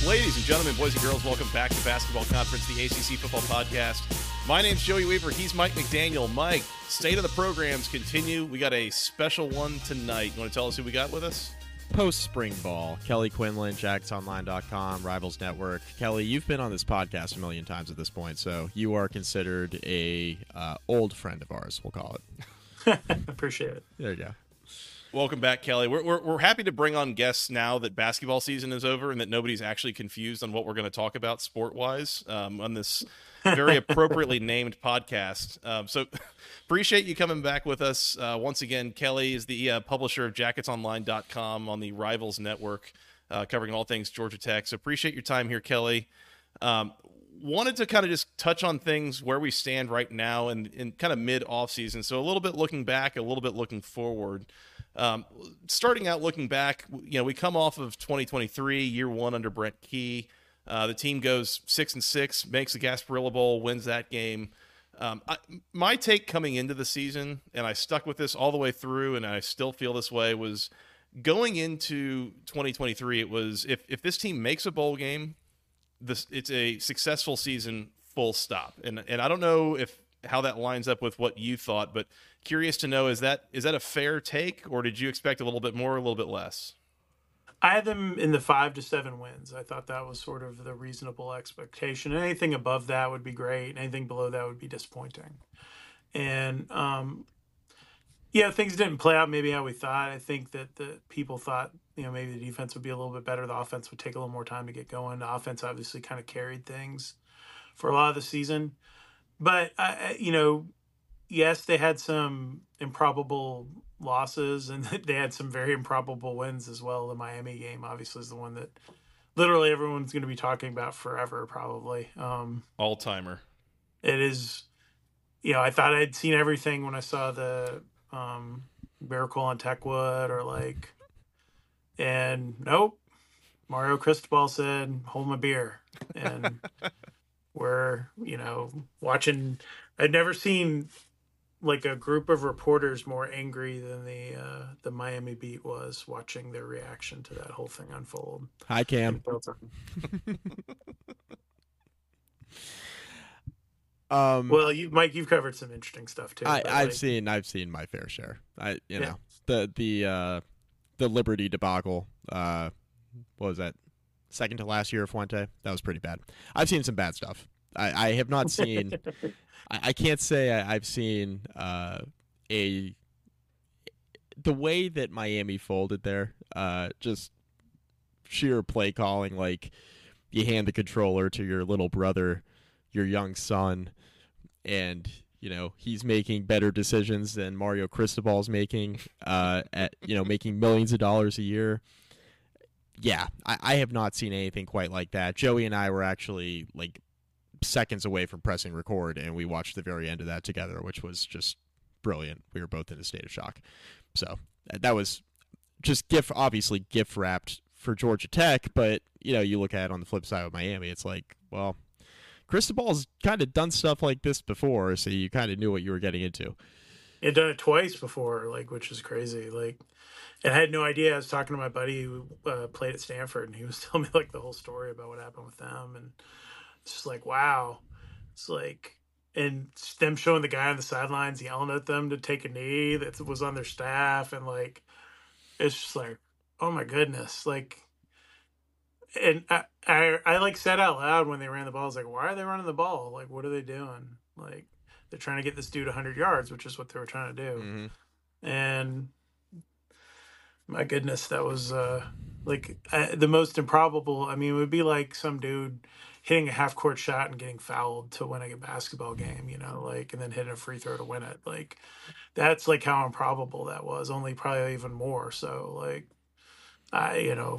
Ladies and gentlemen, boys and girls, welcome back to Basketball Conference, the ACC Football Podcast. My name's Joey Weaver. He's Mike McDaniel. Mike, state of the programs continue. We got a special one tonight. You want to tell us who we got with us? Post-spring ball, Kelly Quinlan, JagsOnline.com, Rivals Network. Kelly, you've been on this podcast a million times at this point, so you are considered a old friend of ours, we'll call it. Appreciate it. There you go. Welcome back, Kelly. We're happy to bring on guests now that basketball season is over and that nobody's actually confused on what we're going to talk about sport-wise on this very appropriately named podcast. So appreciate you coming back with us. Once again, Kelly is the publisher of JacketsOnline.com on the Rivals Network, covering all things Georgia Tech. So appreciate your time here, Kelly. Wanted to kind of just touch on things where we stand right now and in kind of mid-off season. So a little bit looking back, a little bit looking forward. Starting out looking back, we come off of 2023, year one under Brent Key. The team goes 6-6, makes the Gasparilla Bowl, wins that game. My take coming into the season, and I stuck with this all the way through, and I still feel this way, was going into 2023, it was if this team makes a bowl game, it's a successful season, full stop. And I don't know how that lines up with what you thought, but curious to know, is that a fair take, or did you expect a little bit more, a little bit less? I had them in the 5 to 7 wins. I thought that was sort of the reasonable expectation. Anything above that would be great. Anything below that would be disappointing. And things didn't play out maybe how we thought. I think that the people thought, maybe the defense would be a little bit better. The offense would take a little more time to get going. The offense obviously kind of carried things for a lot of the season. But, yes, they had some improbable losses, and they had some very improbable wins as well. The Miami game, obviously, is the one that literally everyone's going to be talking about forever, probably. All-timer. It is, I thought I'd seen everything when I saw the Miracle on Techwood and nope. Mario Cristobal said, "Hold my beer." And we're, watching. I'd never seen a group of reporters more angry than the Miami beat was, watching their reaction to that whole thing unfold. Hi, Cam. Well, Mike, you've covered some interesting stuff too. I've seen my fair share. The Liberty debacle. What was that? Second to last year of Fuente. That was pretty bad. I've seen some bad stuff. I have not seen. I can't say I've seen the way that Miami folded there. Just sheer play calling, like you hand the controller to your little brother, your young son, and he's making better decisions than Mario Cristobal's making. Making millions of dollars a year. Yeah, I have not seen anything quite like that. Joey and I were actually seconds away from pressing record, and we watched the very end of that together, which was just brilliant. We were both in a state of shock. So that was just gift wrapped for Georgia Tech, but you look at it on the flip side of Miami, it's Cristobal's kind of done stuff like this before, so you kind of knew what you were getting into. He'd done it twice before, which is crazy. And I had no idea. I was talking to my buddy who played at Stanford, and he was telling me the whole story about what happened with them, and it's just wow. It's and them showing the guy on the sidelines yelling at them to take a knee that was on their staff, and it's just oh my goodness. And I said out loud when they ran the ball, I was why are they running the ball? What are they doing? They're trying to get this dude 100 yards, which is what they were trying to do. Mm-hmm. And my goodness, that was the most improbable. I mean, it would be some dude hitting a half-court shot and getting fouled to win a basketball game, and then hitting a free throw to win it. That's how improbable that was, only probably even more. So, but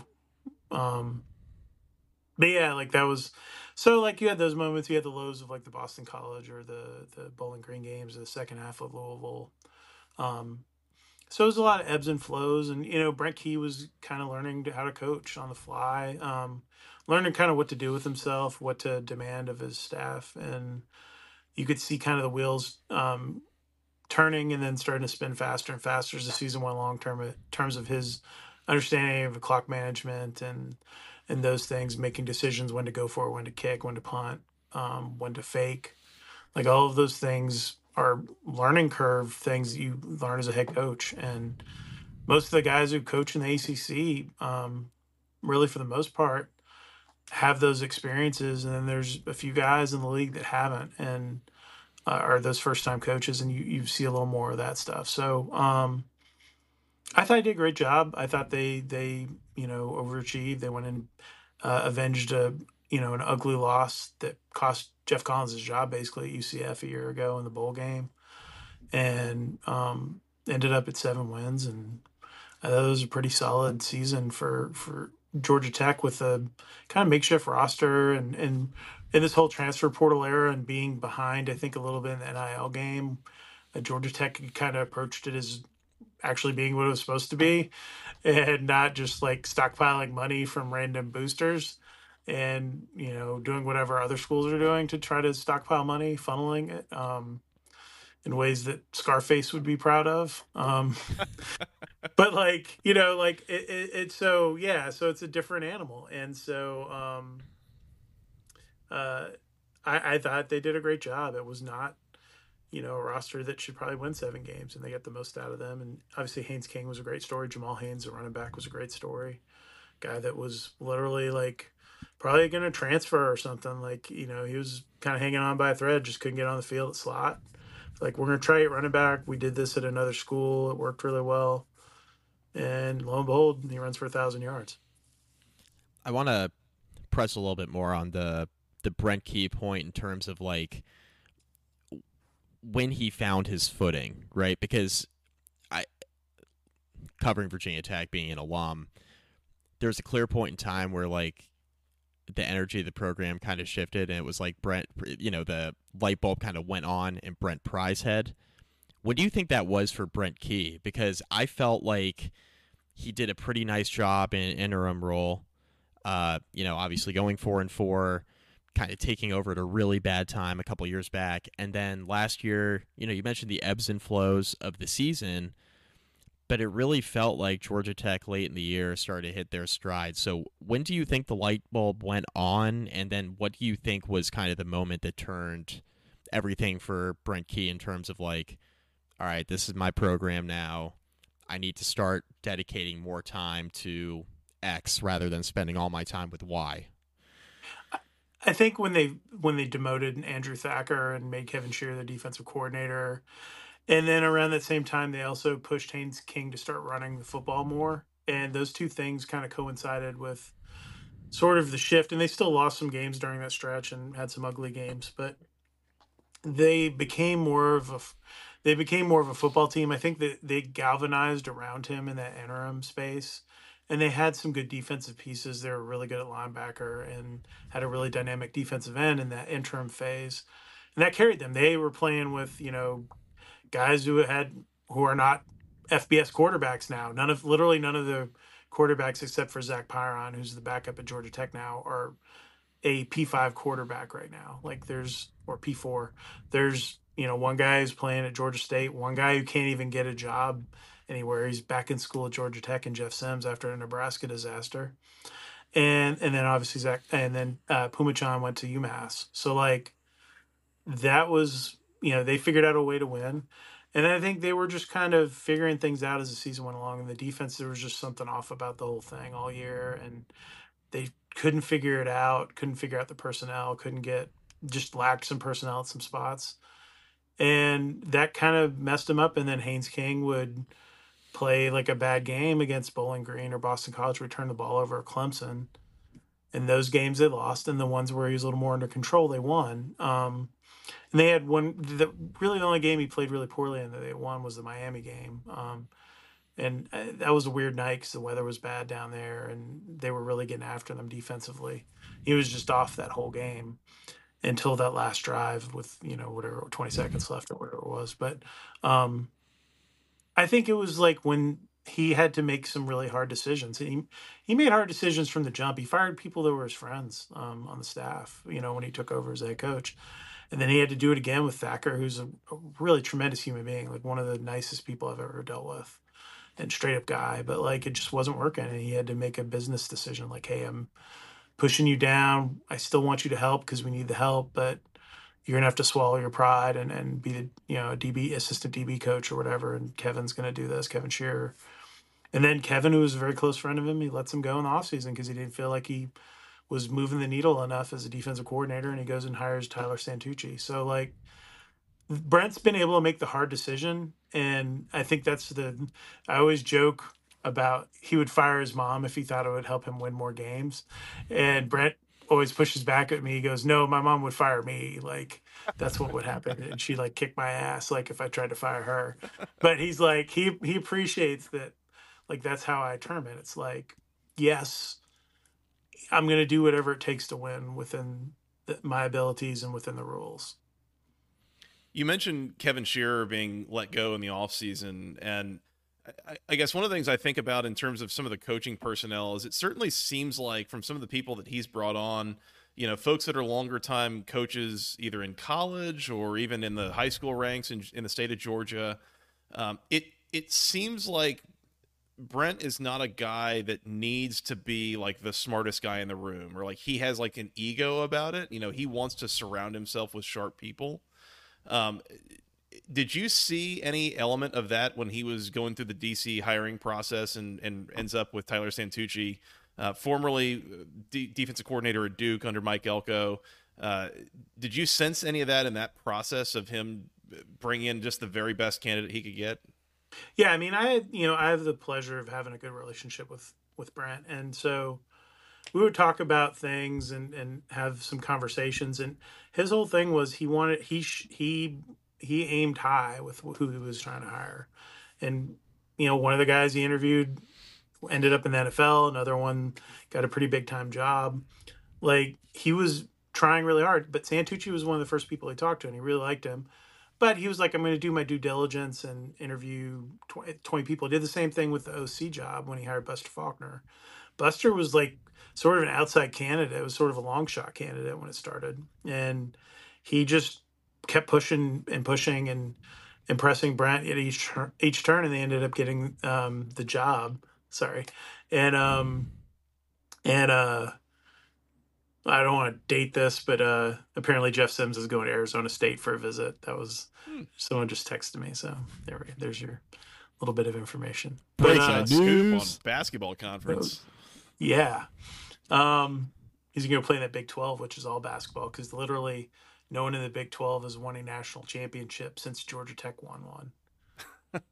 yeah, that was, so you had those moments, you had the lows of the Boston College or the Bowling Green games, the second half of Louisville. So it was a lot of ebbs and flows, and Brent Key was kind of learning how to coach on the fly, learning kind of what to do with himself, what to demand of his staff, and you could see kind of the wheels turning and then starting to spin faster and faster as the season went along in terms of his understanding of the clock management and and those things, making decisions when to go for it, when to kick, when to punt, when to fake. Like all of those things are learning curve things that you learn as a head coach. And most of the guys who coach in the ACC, really for the most part, have those experiences. And then there's a few guys in the league that haven't, and are those first time coaches, and you see a little more of that stuff. So I thought I did a great job. I thought they overachieved. They went and avenged an ugly loss that cost Jeff Collins his job basically at UCF a year ago in the bowl game, and ended up at 7 wins. And I thought it was a pretty solid season for Georgia Tech with a kind of makeshift roster, and in this whole transfer portal era and being behind, I think, a little bit in the NIL game. Georgia Tech kind of approached it as actually being what it was supposed to be, and not just like stockpiling money from random boosters and doing whatever other schools are doing to try to stockpile money, funneling it in ways that Scarface would be proud of. But like it's so yeah, so it's a different animal. And so I thought they did a great job. It was not a roster that should probably win 7 games, and they get the most out of them. And obviously Haynes King was a great story. Jamal Haynes, the running back, was a great story. Guy that was literally like probably going to transfer or something. Like, he was kind of hanging on by a thread, just couldn't get on the field at slot. Like, we're going to try it running back. We did this at another school. It worked really well. And lo and behold, he runs for 1,000 yards. I want to press a little bit more on the Brent Key point in terms of like when he found his footing, right? Because covering Virginia Tech, being an alum, there's a clear point in time where like the energy of the program kind of shifted, and it was like Brent, the light bulb kind of went on in Brent Pry's head. What do you think that was for Brent Key? Because I felt like he did a pretty nice job in an interim role. Obviously going 4-4, kind of taking over at a really bad time a couple years back. And then last year, you mentioned the ebbs and flows of the season, but it really felt like Georgia Tech late in the year started to hit their stride. So when do you think the light bulb went on? And then what do you think was kind of the moment that turned everything for Brent Key in terms of like, all right, this is my program now. I need to start dedicating more time to X rather than spending all my time with Y? I think when they demoted Andrew Thacker and made Kevin Shearer the defensive coordinator, and then around that same time they also pushed Haynes King to start running the football more, and those two things kind of coincided with sort of the shift. And they still lost some games during that stretch and had some ugly games, but they became more of a football team. I think that they galvanized around him in that interim space, and they had some good defensive pieces. They were really good at linebacker and had a really dynamic defensive end in that interim phase, and that carried them. They were playing with guys who are not FBS quarterbacks now. None of the quarterbacks except for Zach Pyron, who's the backup at Georgia Tech now, are a P5 quarterback right now. Like or P4. There's one guy who's playing at Georgia State, one guy who can't even get a job anywhere. He's back in school at Georgia Tech, and Jeff Sims after a Nebraska disaster. And then obviously Zach, and then Pumachan went to UMass. So like that was, they figured out a way to win. And I think they were just kind of figuring things out as the season went along. And the defense, there was just something off about the whole thing all year. And they couldn't figure it out, couldn't figure out the personnel, just lacked some personnel at some spots. And that kind of messed him up. And then Haynes King would play like a bad game against Bowling Green or Boston College, return the ball over Clemson. In those games they lost, and the ones where he was a little more under control, they won. And they had the only game he played really poorly in that they won was the Miami game. And that was a weird night because the weather was bad down there, and they were really getting after them defensively. He was just off that whole game until that last drive with, whatever, 20 seconds left or whatever it was. But I think it was like when he had to make some really hard decisions. He made hard decisions from the jump. He fired people that were his friends on the staff, when he took over as head coach. And then he had to do it again with Thacker, who's a really tremendous human being, like one of the nicest people I've ever dealt with. and straight up guy, but like it just wasn't working. And he had to make a business decision like, hey, I'm pushing you down. I still want you to help because we need the help, but you're gonna have to swallow your pride and be the a DB assistant DB coach or whatever. And Kevin's gonna do this, Kevin Shearer. And then Kevin, who was a very close friend of him, he lets him go in the offseason because he didn't feel like he was moving the needle enough as a defensive coordinator, and he goes and hires Tyler Santucci. So like Brent's been able to make the hard decision, and I think I always joke about he would fire his mom if he thought it would help him win more games. And Brent always pushes back at me. He goes, "No, my mom would fire me. Like that's what would happen." And she like kick my ass like if I tried to fire her. But he's like he appreciates that like that's how I term it. It's like, yes, I'm going to do whatever it takes to win within my abilities and within the rules. You mentioned Kevin Shearer being let go in the offseason, and I guess one of the things I think about in terms of some of the coaching personnel is it certainly seems like from some of the people that he's brought on, folks that are longer time coaches either in college or even in the high school ranks in the state of Georgia, it seems like Brent is not a guy that needs to be like the smartest guy in the room or like he has like an ego about it. He wants to surround himself with sharp people. Did you see any element of that when he was going through the DC hiring process and ends up with Tyler Santucci, formerly defensive coordinator at Duke under Mike Elko? Did you sense any of that in that process of him bringing in just the very best candidate he could get? Yeah, I mean, I have the pleasure of having a good relationship with Brent, and so we would talk about things and have some conversations. And his whole thing was he aimed high with who he was trying to hire. And one of the guys he interviewed ended up in the NFL. Another one got a pretty big time job. Like he was trying really hard, but Santucci was one of the first people he talked to, and he really liked him. But he was like, I'm going to do my due diligence and interview 20 people. He did the same thing with the OC job when he hired Buster Faulkner. Buster was like sort of an outside candidate. It was sort of a long shot candidate when it started. And he just kept pushing and pushing and impressing Brent at each turn. And they ended up getting the job. Sorry. And I don't want to date this, but apparently Jeff Sims is going to Arizona State for a visit. That was someone just texted me, so there's your little bit of information. But scoop on basketball conference. Yeah, he's going to play in that Big 12, which is all basketball, because literally no one in the Big 12 has won a national championship since Georgia Tech won one.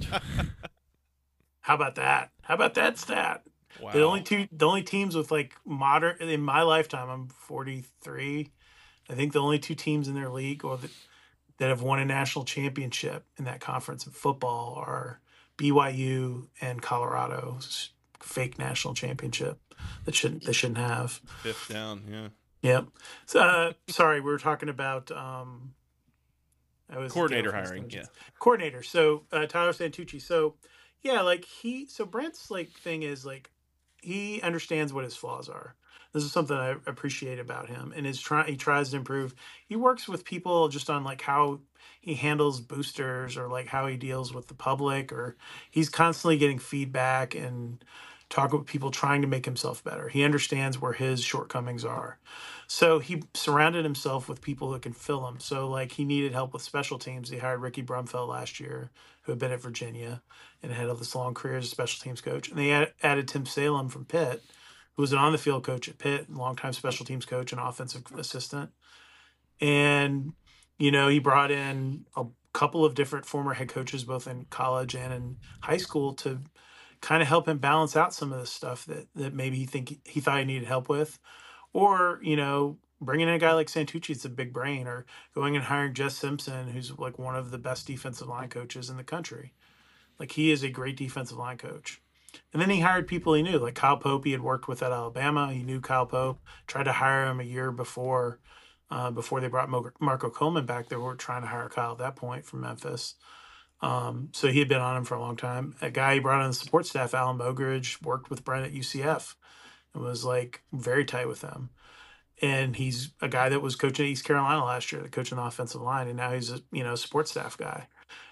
How about that? How about that stat? Wow. The only teams with like modern in my lifetime, I'm 43. I think the only two teams in their league that have won a national championship in that conference in football are BYU and Colorado's fake national championship that they shouldn't have. Fifth down, yeah. Yep. So, sorry, we were talking about coordinator hiring, yeah. Coordinator. So Tyler Santucci. So yeah, like Brent's like thing is like he understands what his flaws are. This is something I appreciate about him, and he tries to improve. He works with people just on like how he handles boosters or like how he deals with the public, or he's constantly getting feedback and talking with people trying to make himself better. He understands where his shortcomings are. So he surrounded himself with people who can fill him. So like he needed help with special teams. He hired Ricky Brumfeld last year, who had been at Virginia and had this long career as a special teams coach. And they added Tim Salem from Pitt, who was an on-the-field coach at Pitt, longtime special teams coach and offensive assistant. And, he brought in a couple of different former head coaches, both in college and in high school, to kind of help him balance out some of the stuff that maybe he thought he needed help with. Or, bringing in a guy like Santucci, it's a big brain, or going and hiring Jess Simpson, who's like one of the best defensive line coaches in the country. Like he is a great defensive line coach. And then he hired people he knew, like Kyle Pope. He had worked with at Alabama. He knew Kyle Pope, tried to hire him a year before they brought Marco Coleman back. They were trying to hire Kyle at that point from Memphis. So he had been on him for a long time. A guy he brought on the support staff, Alan Mogridge, worked with Brent at UCF and was like very tight with them. And he's a guy that was coaching at East Carolina last year, coaching the offensive line, and now he's a support staff guy.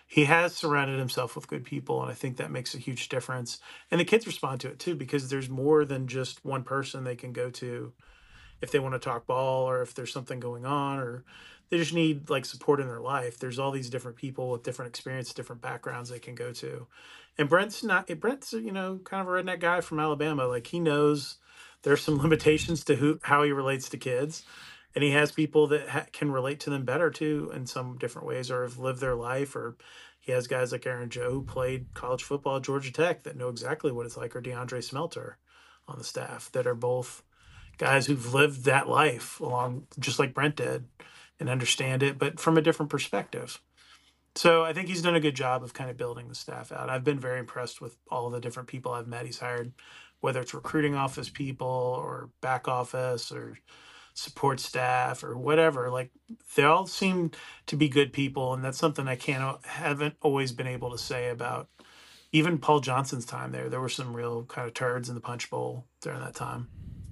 he has surrounded himself with good people, and I think that makes a huge difference. And the kids respond to it too, because there's more than just one person they can go to if they want to talk ball, or if there's something going on, or they just need like support in their life. There's all these different people with different experience, different backgrounds they can go to. And Brent's kind of a redneck guy from Alabama. Like, he knows there's some limitations to how he relates to kids, and he has people that can relate to them better too in some different ways, or have lived their life. Or he has guys like Aaron Joe, who played college football at Georgia Tech, that know exactly what it's like, or DeAndre Smelter on the staff, that are both guys who've lived that life along, just like Brent did, and understand it, but from a different perspective. So I think he's done a good job of kind of building the staff out. I've been very impressed with all the different people I've met he's hired, whether it's recruiting office people or back office or support staff or whatever. Like, they all seem to be good people, and that's something I haven't always been able to say about even Paul Johnson's time there. There were some real kind of turds in the punch bowl during that time.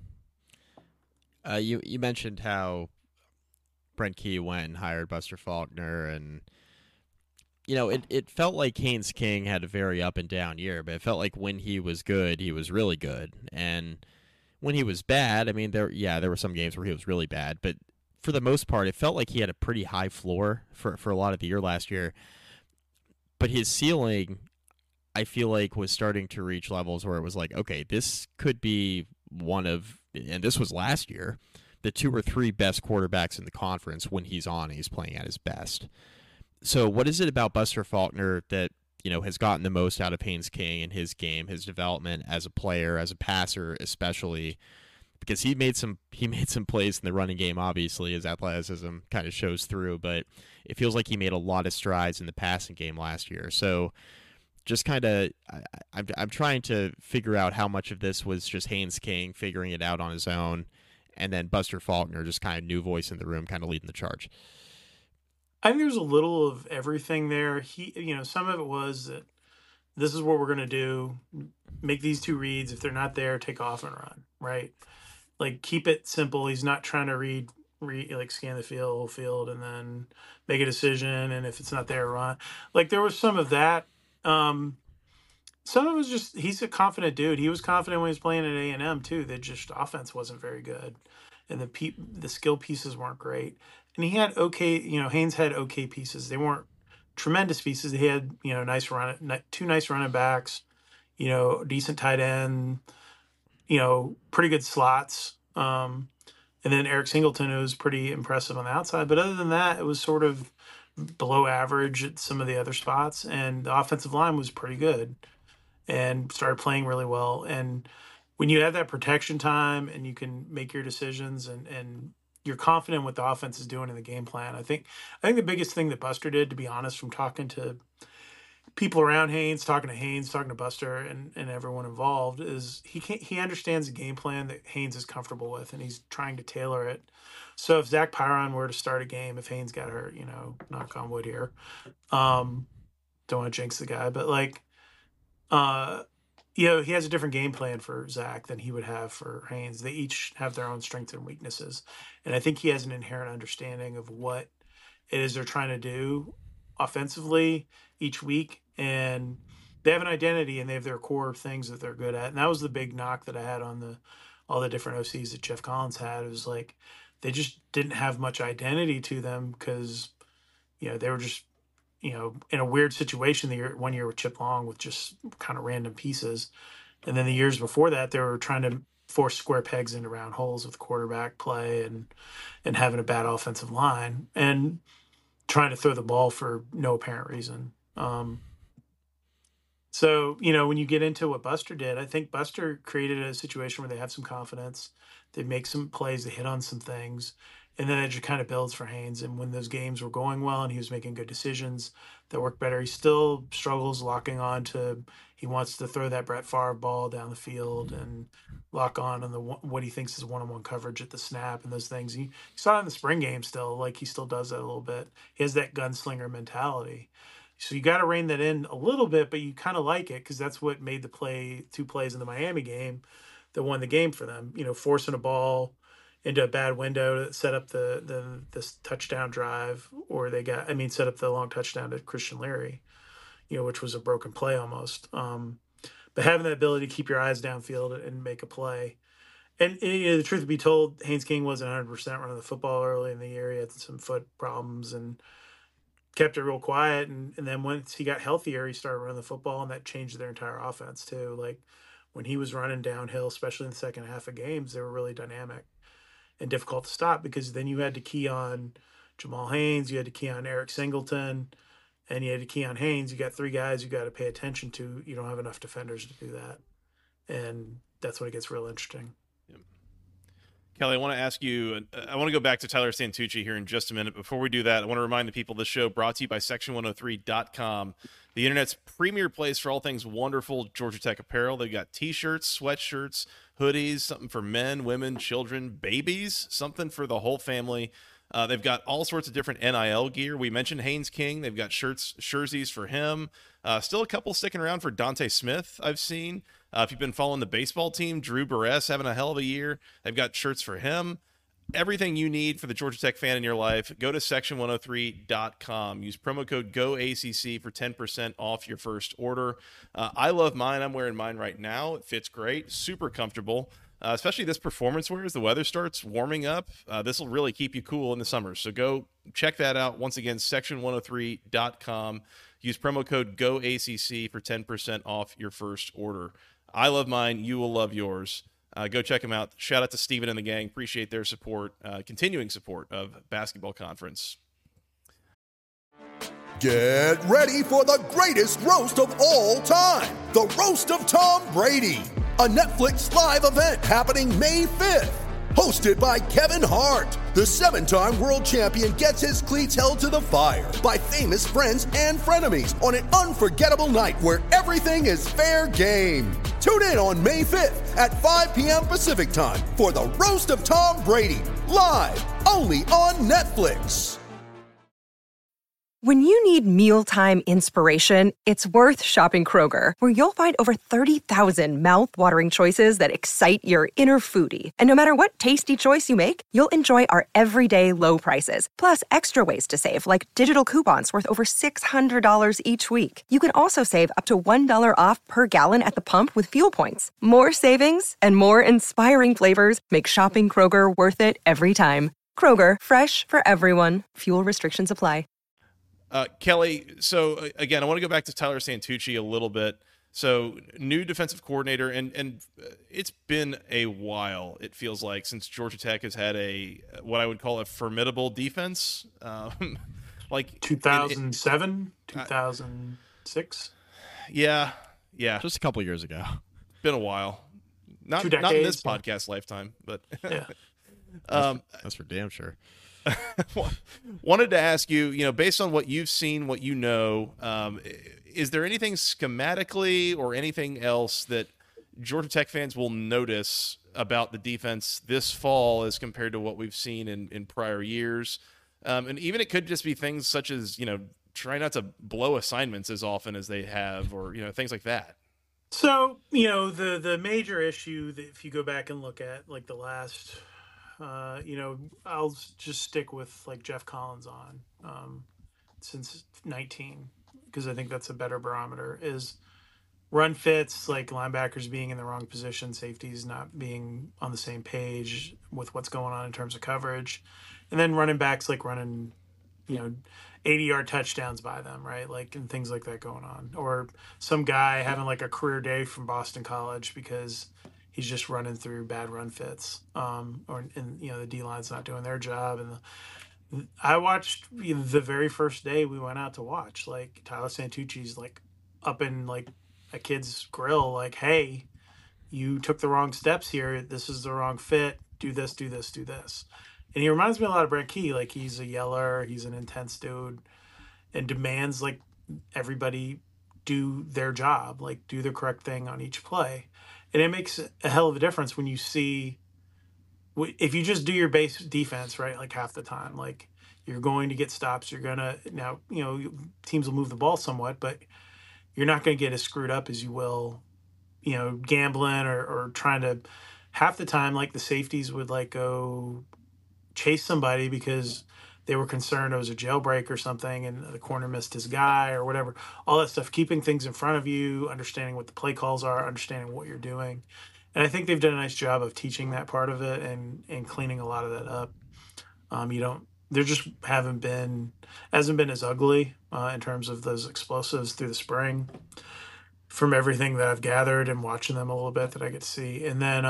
You mentioned how Brent Key went and hired Buster Faulkner, and it felt like Haynes King had a very up and down year, but it felt like when he was good, he was really good, and when he was bad, I mean, there were some games where he was really bad, but for the most part, it felt like he had a pretty high floor for a lot of the year last year. But his ceiling, I feel like, was starting to reach levels where it was like, okay, this could be one of, and this was last year, the 2 or 3 best quarterbacks in the conference when he's on and he's playing at his best. So what is it about Buster Faulkner that has gotten the most out of Haynes King and his game, his development as a player, as a passer, especially because he made some plays in the running game. Obviously, his athleticism kind of shows through, but it feels like he made a lot of strides in the passing game last year. So just kind of, I'm trying to figure out how much of this was just Haynes King figuring it out on his own, and then Buster Faulkner just kind of new voice in the room, kind of leading the charge. I think there's a little of everything there. Some of it was that this is what we're going to do. Make these 2 reads. If they're not there, take off and run, right? Like, keep it simple. He's not trying to read like scan the field and then make a decision. And if it's not there, run. Like, there was some of that. Some of it was just, he's a confident dude. He was confident when he was playing at A&M too. That just offense wasn't very good, and the skill pieces weren't great. And he had Haynes had okay pieces. They weren't tremendous pieces. He had 2 nice running backs, decent tight end, pretty good slots. And then Eric Singleton, who was pretty impressive on the outside. But other than that, it was sort of below average at some of the other spots. And the offensive line was pretty good and started playing really well. And when you have that protection time and you can make your decisions and you're confident what the offense is doing in the game plan, I think the biggest thing that Buster did, to be honest, from talking to people around Haynes, talking to Buster, and everyone involved, is he understands the game plan that Haynes is comfortable with, and he's trying to tailor it. So if Zach Pyron were to start a game, if Haynes got hurt, knock on wood here, don't want to jinx the guy, but like, he has a different game plan for Zach than he would have for Haynes. They each have their own strengths and weaknesses, and I think he has an inherent understanding of what it is they're trying to do offensively each week, and they have an identity and they have their core things that they're good at. And that was the big knock that I had on all the different OCs that Jeff Collins had. It was like they just didn't have much identity to them because they were just in a weird situation. One year with Chip Long with just kind of random pieces, and then the years before that they were trying to force square pegs into round holes with quarterback play and having a bad offensive line and trying to throw the ball for no apparent reason. So, when you get into what Buster did, I think Buster created a situation where they have some confidence. They make some plays, they hit on some things, and then it just kind of builds for Haynes. And when those games were going well and he was making good decisions that worked better, he still struggles locking on to, he wants to throw that Brett Favre ball down the field and lock on what he thinks is one-on-one coverage at the snap and those things. You saw it in the spring game still, like he still does that a little bit. He has that gunslinger mentality. So you got to rein that in a little bit, but you kind of like it because that's what made the 2 plays in the Miami game that won the game for them. Forcing a ball, into a bad window to set up this touchdown drive, or set up the long touchdown to Christian Leary, which was a broken play almost. But having the ability to keep your eyes downfield and make a play. And the truth be told, Haynes King wasn't 100% running the football early in the year. He had some foot problems and kept it real quiet. And then once he got healthier, he started running the football, and that changed their entire offense too. Like when he was running downhill, especially in the second half of games, they were really dynamic and difficult to stop, because then you had to key on Jamal Haynes, you had to key on Eric Singleton, and you had to key on Haynes. You got three guys you got to pay attention to. You don't have enough defenders to do that. And that's when it gets real interesting. Kelly, I want to ask you, I want to go back to Tyler Santucci here in just a minute. Before we do that, I want to remind the people of this show brought to you by Section103.com, the internet's premier place for all things wonderful Georgia Tech apparel. They've got t-shirts, sweatshirts, hoodies, something for men, women, children, babies, something for the whole family. They've got all sorts of different NIL gear. We mentioned Haynes King. They've got shirts, jerseys for him. Still a couple sticking around for Dante Smith, I've seen. If you've been following the baseball team, Drew Barres having a hell of a year. They've got shirts for him. Everything you need for the Georgia Tech fan in your life, go to section103.com. Use promo code GOACC for 10% off your first order. I love mine. I'm wearing mine right now. It fits great, super comfortable. Especially this performance wear as the weather starts warming up. This will really keep you cool in the summer. So go check that out. Once again, section103.com. Use promo code GOACC for 10% off your first order. I love mine. You will love yours. Go check them out. Shout out to Steven and the gang. Appreciate their support, continuing support of Basketball Conference. Get ready for the greatest roast of all time, the Roast of Tom Brady, a Netflix live event happening May 5th. Hosted by Kevin Hart, the 7-time world champion gets his cleats held to the fire by famous friends and frenemies on an unforgettable night where everything is fair game. Tune in on May 5th at 5 p.m. Pacific time for the Roast of Tom Brady, live only on Netflix. When you need mealtime inspiration, it's worth shopping Kroger, where you'll find over 30,000 mouth-watering choices that excite your inner foodie. And no matter what tasty choice you make, you'll enjoy our everyday low prices, plus extra ways to save, like digital coupons worth over $600 each week. You can also save up to $1 off per gallon at the pump with fuel points. More savings and more inspiring flavors make shopping Kroger worth it every time. Kroger, fresh for everyone. Fuel restrictions apply. Kelly, so again, I want to go back to Tyler Santucci a little bit. So new defensive coordinator, and it's been a while, it feels like, since Georgia Tech has had what I would call a formidable defense. Like 2007, 2006. Yeah. Just a couple years ago. Been a while. Not in this podcast lifetime, but yeah. That's for damn sure. Wanted to ask you, based on what you've seen, what you know, is there anything schematically or anything else that Georgia Tech fans will notice about the defense this fall as compared to what we've seen in prior years? And even it could just be things such as, try not to blow assignments as often as they have, or, things like that. So, the major issue that if you go back and look at like the last I'll just stick with like Jeff Collins on since 19, because I think that's a better barometer, is run fits, like linebackers being in the wrong position, safeties not being on the same page with what's going on in terms of coverage, and then running backs like running 80-yard touchdowns by them, right? Like, and things like that going on, or some guy having like a career day from Boston College because he's just running through bad run fits, the D-line's not doing their job. And I watched the very first day we went out to watch, like Tyler Santucci's like up in like a kid's grill, like, hey, you took the wrong steps here. This is the wrong fit. Do this, do this, do this. And he reminds me a lot of Brent Key. Like, he's a yeller. He's an intense dude and demands like everybody do their job, like do the correct thing on each play. And it makes a hell of a difference when you see, if you just do your base defense, right, like half the time, like you're going to get stops. You're going to, now, teams will move the ball somewhat, but you're not going to get as screwed up as you will, gambling or trying to half the time, like the safeties would like go chase somebody because they were concerned it was a jailbreak or something and the corner missed his guy or whatever. All that stuff, keeping things in front of you, understanding what the play calls are, understanding what you're doing. And I think they've done a nice job of teaching that part of it and cleaning a lot of that up. There just hasn't been as ugly in terms of those explosives through the spring from everything that I've gathered and watching them a little bit that I get to see. And then,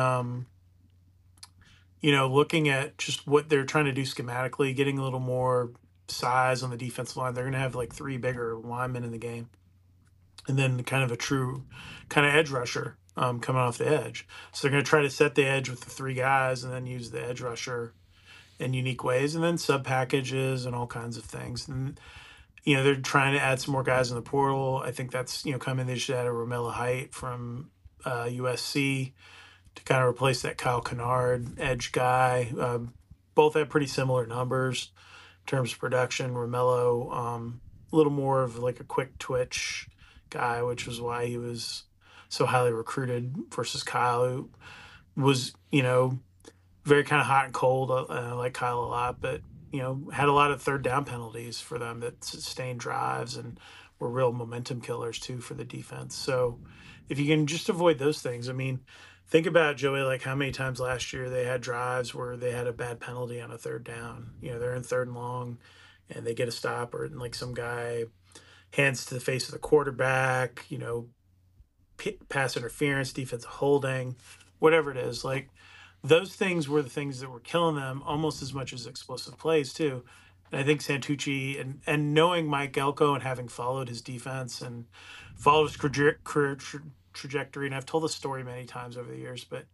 looking at just what they're trying to do schematically, getting a little more size on the defensive line. They're going to have like 3 bigger linemen in the game. And then kind of a true kind of edge rusher coming off the edge. So they're going to try to set the edge with the 3 guys and then use the edge rusher in unique ways, and then sub packages and all kinds of things. And, they're trying to add some more guys in the portal. I think that's, coming. They should add a Romello Height from USC to kind of replace that Kyle Kennard edge guy. Both have pretty similar numbers in terms of production. Romello, a little more of like a quick twitch guy, which was why he was so highly recruited versus Kyle, who was, very kind of hot and cold. I like Kyle a lot, but, had a lot of third down penalties for them that sustained drives and were real momentum killers too for the defense. So if you can just avoid those things, I mean, think about, Joey, like how many times last year they had drives where they had a bad penalty on a third down. They're in 3rd and long and they get a stop, or like some guy hands to the face of the quarterback, pass interference, defensive holding, whatever it is. Like, those things were the things that were killing them almost as much as explosive plays too. And I think Santucci and knowing Mike Elko and having followed his defense and followed his career trajectory, and I've told this story many times over the years, but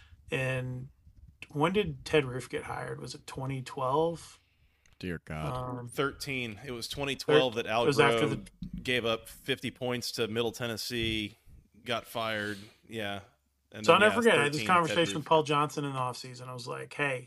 when did Ted Roof get hired? Was it 2012? Dear God. 13. It was 2012 that Al Groh gave up 50 points to Middle Tennessee, got fired. Yeah. And so I'll never forget, I had this conversation with Paul Johnson in the offseason. I was like, hey,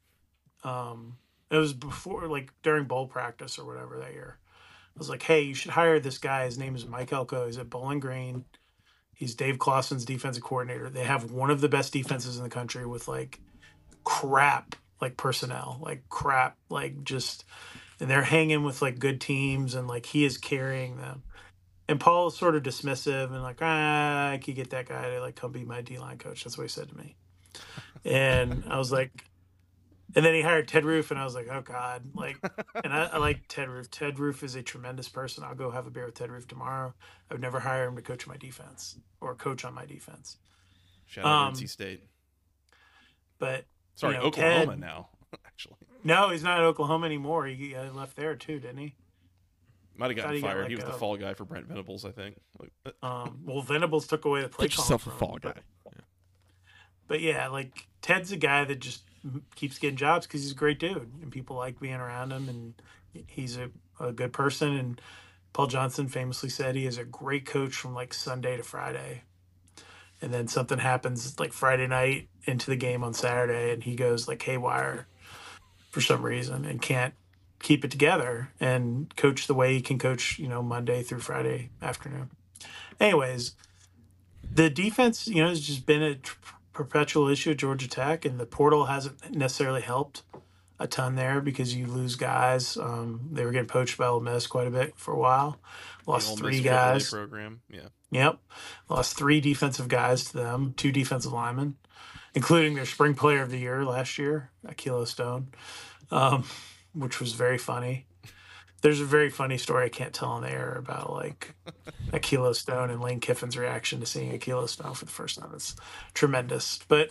it was before, like during bowl practice or whatever that year. I was like, hey, you should hire this guy. His name is Mike Elko. He's at Bowling Green. He's Dave Clawson's defensive coordinator. They have one of the best defenses in the country with like crap, like personnel, like crap, like just, and they're hanging with like good teams and like he is carrying them. And Paul is sort of dismissive and like, I could get that guy to like come be my D-line coach. That's what he said to me. And I was like, and then he hired Ted Roof, and I was like, oh God, like, and I like Ted Roof. Ted Roof is a tremendous person. I'll go have a beer with Ted Roof tomorrow. I would never hire him to coach my defense or coach on my defense. Shout out NC State. But sorry, Oklahoma Ted, now. Actually, no, he's not at Oklahoma anymore. He left there too, didn't he? Might have gotten fired. He was the fall guy for Brent Venables, I think. Well, Venables took away the play call. Get yourself a fall guy. But yeah, like Ted's a guy that just keeps getting jobs because he's a great dude and people like being around him, and he's a good person. And Paul Johnson famously said he is a great coach from like Sunday to Friday. And then something happens like Friday night into the game on Saturday, and he goes like haywire for some reason and can't keep it together and coach the way he can coach, Monday through Friday afternoon. Anyways, the defense, has just been a perpetual issue at Georgia Tech, and the portal hasn't necessarily helped a ton there because you lose guys. They were getting poached by Ole Miss quite a bit for a while. Lost 3 guys. Program. Yeah. Yep. Lost 3 defensive guys to them, 2 defensive linemen, including their spring player of the year last year, Akilo Stone, which was very funny. There's a very funny story I can't tell on the air about like Akilo Stone and Lane Kiffin's reaction to seeing Akilo Stone for the first time. It's tremendous. But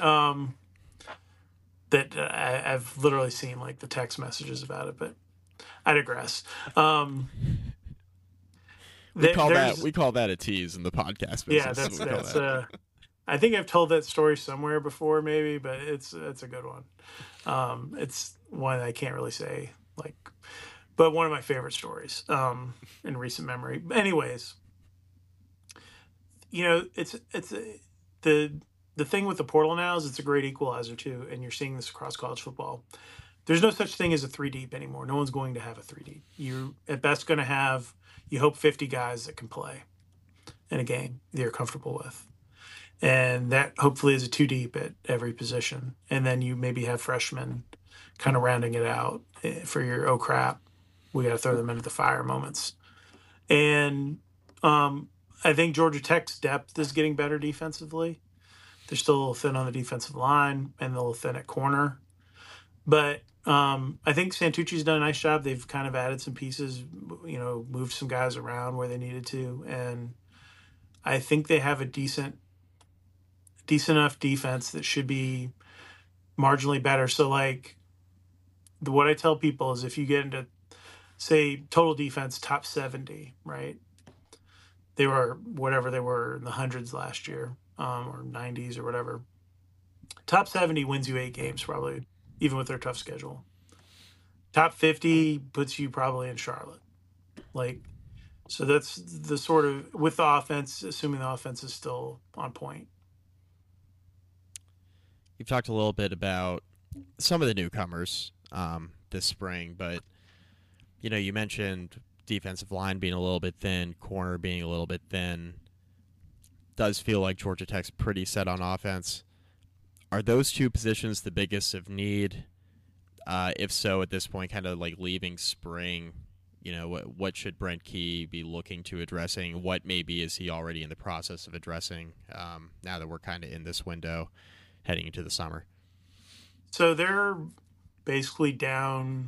I've literally seen like the text messages about it, but I digress. We call that a tease in the podcast business. Yeah, that's I think I've told that story somewhere before, maybe, but it's a good one. It's one I can't really say, like, but one of my favorite stories in recent memory. Anyways, it's the thing with the portal now is it's a great equalizer too, and you're seeing this across college football. There's no such thing as a 3 deep anymore. No one's going to have a 3 deep. You're at best going to have, you hope, 50 guys that can play in a game that you're comfortable with. And that hopefully is a two deep at every position. And then you maybe have freshmen kind of rounding it out for your, oh crap, we got to throw them into the fire moments. And I think Georgia Tech's depth is getting better defensively. They're still a little thin on the defensive line and a little thin at corner. But I think Santucci's done a nice job. They've kind of added some pieces, moved some guys around where they needed to. And I think they have a decent enough defense that should be marginally better. So, like, what I tell people is if you get into, say, total defense top 70, right? They were whatever they were in the hundreds last year, or 90s or whatever. Top 70 wins you 8 games probably, even with their tough schedule. Top 50 puts you probably in Charlotte. Like, so that's the sort of, with the offense, assuming the offense is still on point. You've talked a little bit about some of the newcomers this spring, but you mentioned defensive line being a little bit thin, corner being a little bit thin. Does feel like Georgia Tech's pretty set on offense. Are those two positions the biggest of need? If so, at this point, kind of like leaving spring, what should Brent Key be looking to addressing? What maybe is he already in the process of addressing now that we're kind of in this window heading into the summer? So they're basically down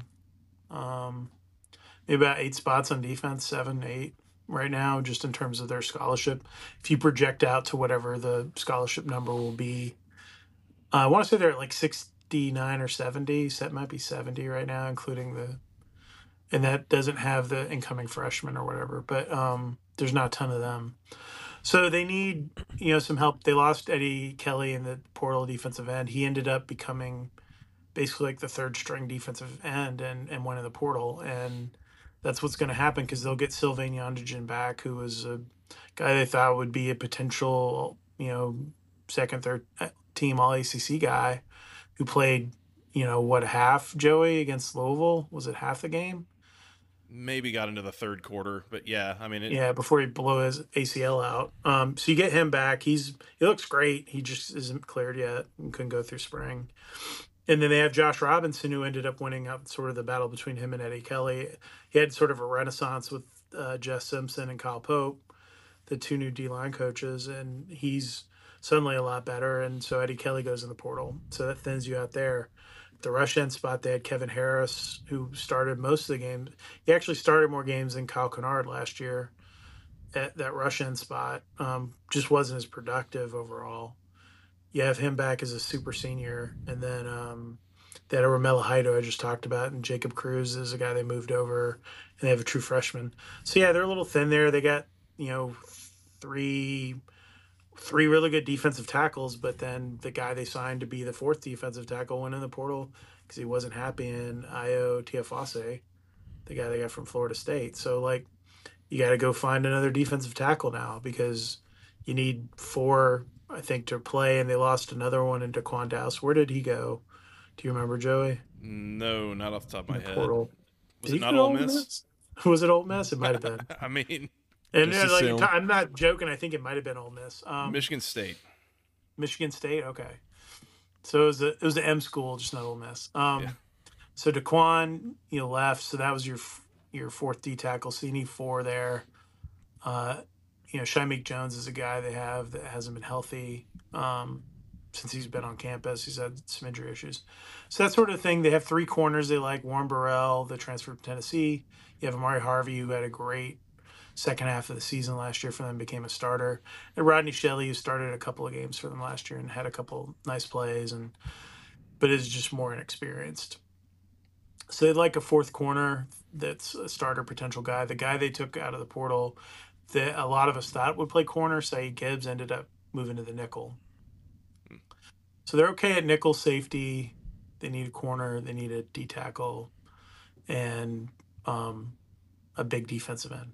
maybe about 8 spots on defense, 7, 8 right now, just in terms of their scholarship. If you project out to whatever the scholarship number will be, I want to say they're at like 69 or 70. So that might be 70 right now, including and that doesn't have the incoming freshmen or whatever, but there's not a ton of them. So they need, some help. They lost Eddie Kelly in the portal defensive end. He ended up becoming basically like the third string defensive end and went in the portal. And that's what's going to happen because they'll get Sylvain Yondigen back, who was a guy they thought would be a potential, second, third team All ACC guy who played, half, Joey, against Louisville? Was it half the game? Maybe got into the third quarter, but yeah, I mean, before he blew his ACL out. So you get him back. He looks great. He just isn't cleared yet and couldn't go through spring. And then they have Josh Robinson, who ended up winning out sort of the battle between him and Eddie Kelly. He had sort of a renaissance with Jess Simpson and Kyle Pope, the 2 new D-line coaches, and he's suddenly a lot better. And so Eddie Kelly goes in the portal. So that thins you out there. The rush end spot, they had Kevin Harris, who started most of the games. He actually started more games than Kyle Kennard last year at that rush end spot. Just wasn't as productive overall. You have him back as a super senior. And then they had a Romello Heido I just talked about, and Jacob Cruz is a guy they moved over, and they have a true freshman. So, yeah, they're a little thin there. They got, three really good defensive tackles, but then the guy they signed to be the 4th defensive tackle went in the portal because he wasn't happy in Ayo Tiafase, the guy they got from Florida State. So, like, you got to go find another defensive tackle now because you need 4, I think, to play, and they lost another one into Daquan Dowse. Where did he go? Do you remember, Joey? No, not off the top of my head. Portal. Was it not Ole Miss? Was it Ole Miss? It might have been. I mean... And I'm not joking. I think it might have been Ole Miss. Michigan State. Michigan State. Okay, so it was the M school, just not Ole Miss. Yeah. So Daquan, left. So that was your 4th D tackle. So you need 4 there. Shameik Jones is a guy they have that hasn't been healthy since he's been on campus. He's had some injury issues. So that sort of thing. They have 3 corners they like. Warren Burrell, the transfer from Tennessee. You have Amari Harvey, who had a great second half of the season last year for them, became a starter. And Rodney Shelley, who started a couple of games for them last year and had a couple nice plays, but is just more inexperienced. So they'd like a 4th corner that's a starter potential guy. The guy they took out of the portal that a lot of us thought would play corner, Saeed Gibbs, ended up moving to the nickel. So they're okay at nickel safety. They need a corner. They need a D tackle and a big defensive end.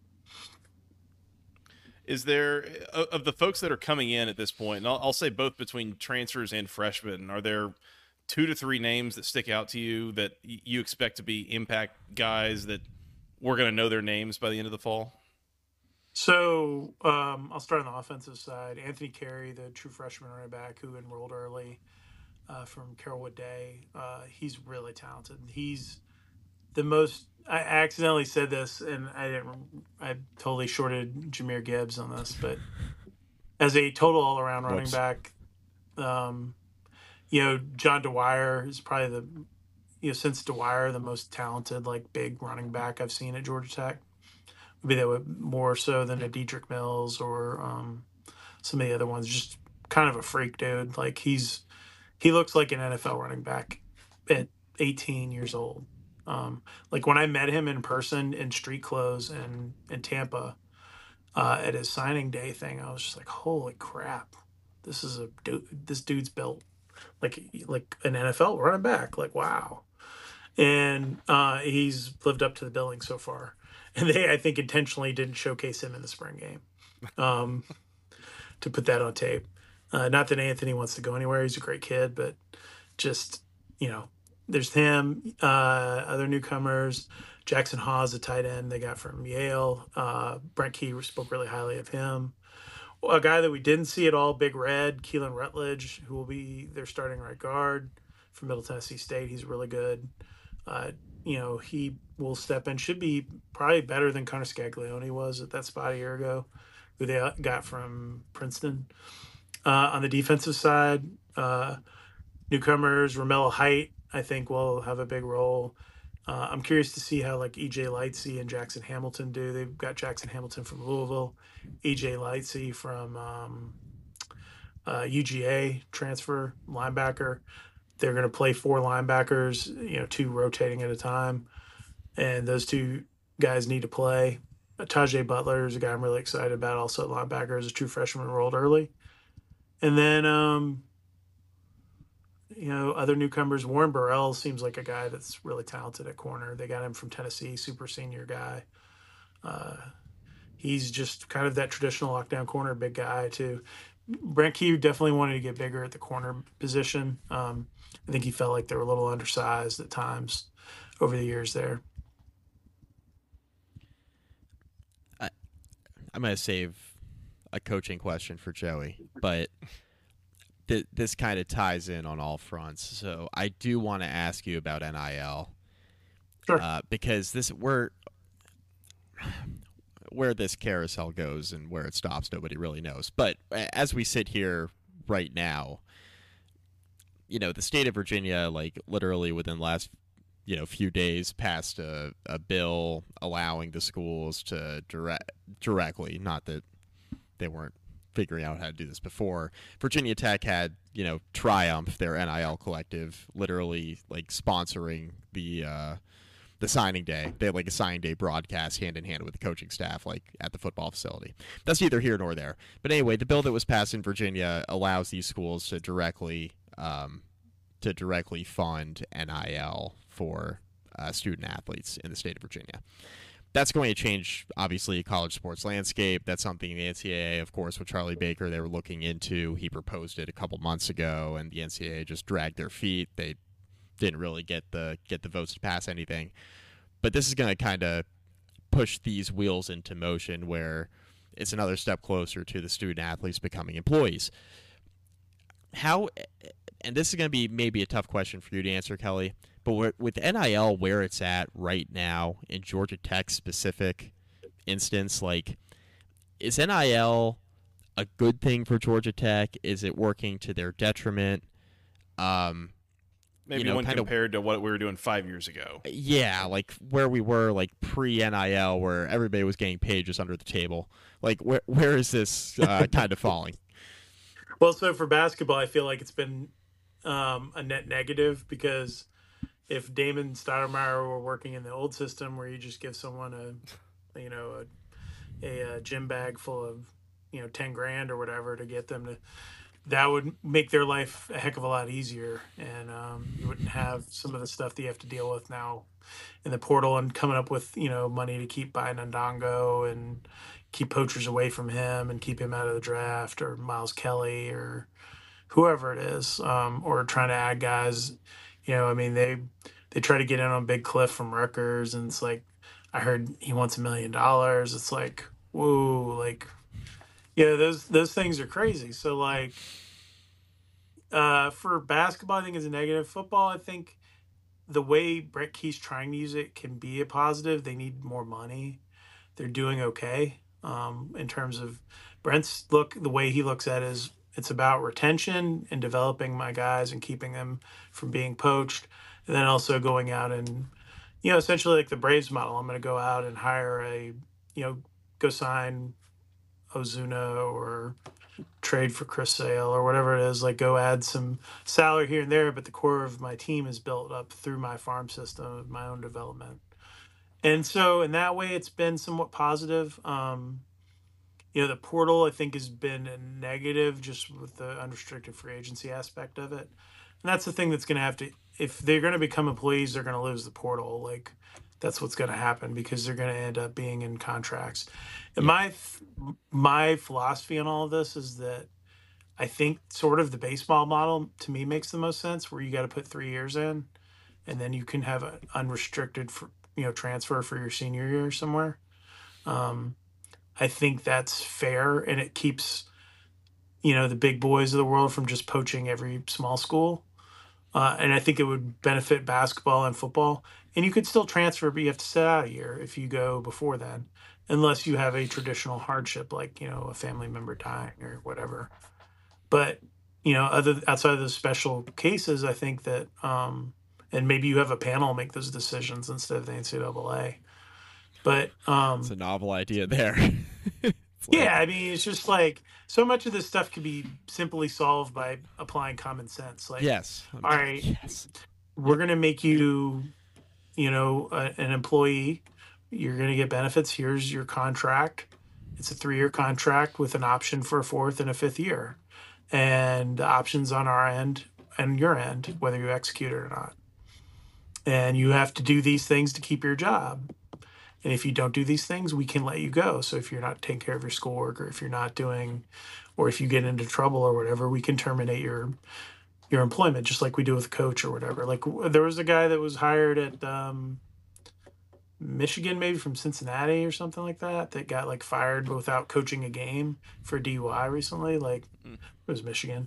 Is there, of the folks that are coming in at this point, and I'll say both between transfers and freshmen, are there 2 to 3 names that stick out to you that you expect to be impact guys that we're going to know their names by the end of the fall? So I'll start on the offensive side. Anthony Carey, the true freshman running back who enrolled early from Carrollwood Day, he's really talented. He's the most. I accidentally said this, and I didn't. I totally shorted Jahmyr Gibbs on this, but as a total all-around running Whoops. back, John Dwyer is probably since Dwyer the most talented like big running back I've seen at Georgia Tech. Maybe that would more so than a Dedrick Mills or some of the other ones. Just kind of a freak dude. Like he looks like an NFL running back at 18 years old. Like when I met him in person in street clothes in Tampa at his signing day thing, I was just like, holy crap, this is this dude's built like an NFL running back. Like wow, and he's lived up to the billing so far. And they, I think, intentionally didn't showcase him in the spring game to put that on tape. Not that Anthony wants to go anywhere; he's a great kid, but just there's him. Other newcomers, Jackson Hawes, a tight end they got from Yale. Brent Key spoke really highly of him. A guy that we didn't see at all, Big Red, Keelan Rutledge, who will be their starting right guard from Middle Tennessee State. He's really good. He will step in. Should be probably better than Connor Scaglione was at that spot a year ago, who they got from Princeton. On the defensive side, newcomers, Romello Height, I think will have a big role. I'm curious to see how like EJ Lightsey and Jackson Hamilton do. They've got Jackson Hamilton from Louisville, EJ Lightsey from UGA transfer linebacker. They're going to play 4 linebackers, 2 rotating at a time. And those 2 guys need to play. Tajay Butler is a guy I'm really excited about, also at linebacker, as a true freshman enrolled early. And then, other newcomers, Warren Burrell seems like a guy that's really talented at corner. They got him from Tennessee, super senior guy. He's just kind of that traditional lockdown corner, big guy too. Brent Key definitely wanted to get bigger at the corner position. I think he felt like they were a little undersized at times over the years there. I'm going to save a coaching question for Joey, but this kind of ties in on all fronts. So I do want to ask you about NIL. Sure. Because where this carousel goes and where it stops, nobody really knows. But as we sit here right now, the state of Virginia, like literally within the last few days, passed a bill allowing the schools to directly, not that they weren't figuring out how to do this before. Virginia Tech had Triumph, their NIL collective, literally like sponsoring the signing day. They had like a signing day broadcast hand in hand with the coaching staff, like at the football facility. That's neither here nor there. But anyway, the bill that was passed in Virginia allows these schools to directly fund NIL for student athletes in the state of Virginia. That's going to change, obviously, college sports landscape. That's something the NCAA, of course, with Charlie Baker, they were looking into. He proposed it a couple months ago, and the NCAA just dragged their feet. They didn't really get the votes to pass anything. But this is going to kind of push these wheels into motion where it's another step closer to the student athletes becoming employees. How, and this is going to be maybe a tough question for you to answer, Kelly, but with NIL where it's at right now in Georgia Tech's specific instance, like, is NIL a good thing for Georgia Tech? Is it working to their detriment? Maybe when compared to what we were doing 5 years ago. Yeah, like where we were like pre-NIL where everybody was getting paid just under the table. Like where is this kind of falling? Well, so for basketball, I feel like it's been a net negative because if Damon Stoudemire were working in the old system where you just give someone a gym bag full of $10,000 or whatever to get them to, that would make their life a heck of a lot easier, and you wouldn't have some of the stuff that you have to deal with now in the portal and coming up with money to keep buying Ndongo and keep poachers away from him and keep him out of the draft, or Miles Kelly or whoever it is, or trying to add guys. They try to get in on Big Cliff from Rutgers, and it's like, I heard he wants $1 million. It's like, whoa, like, yeah, those things are crazy. So like, for basketball, I think is a negative. Football, I think the way Brett Key's trying to use it can be a positive. They need more money. They're doing okay, in terms of Brent's look. The way he looks at it is it's about retention and developing my guys and keeping them from being poached, and then also going out and, essentially like the Braves model. I'm going to go out and hire go sign Ozuna or trade for Chris Sale or whatever it is, like go add some salary here and there, but the core of my team is built up through my farm system, my own development. And so in that way, it's been somewhat positive. The portal, I think, has been a negative just with the unrestricted free agency aspect of it. And that's the thing that's going to have to, if they're going to become employees, they're going to lose the portal. Like, that's what's going to happen because they're going to end up being in contracts. And my philosophy on all of this is that I think sort of the baseball model to me makes the most sense, where you got to put 3 years in, and then you can have an unrestricted transfer for your senior year somewhere. I think that's fair, and it keeps the big boys of the world from just poaching every small school. And I think it would benefit basketball and football. And you could still transfer, but you have to sit out a year if you go before then, unless you have a traditional hardship like a family member dying or whatever. But outside of those special cases, I think that and maybe you have a panel make those decisions instead of the NCAA. But it's a novel idea there. Yeah, I mean, it's just like so much of this stuff can be simply solved by applying common sense. Like, yes, all right, we're going to make you, an employee. You're going to get benefits. Here's your contract. It's a 3-year contract with an option for a 4th and a 5th year. And the options on our end and your end, whether you execute it or not. And you have to do these things to keep your job. And if you don't do these things, we can let you go. So if you're not taking care of your schoolwork, or if you're not doing, or if you get into trouble or whatever, we can terminate your employment, just like we do with a coach or whatever. Like there was a guy that was hired at Michigan, maybe from Cincinnati or something like that got like fired without coaching a game for DUI recently. Like it was Michigan.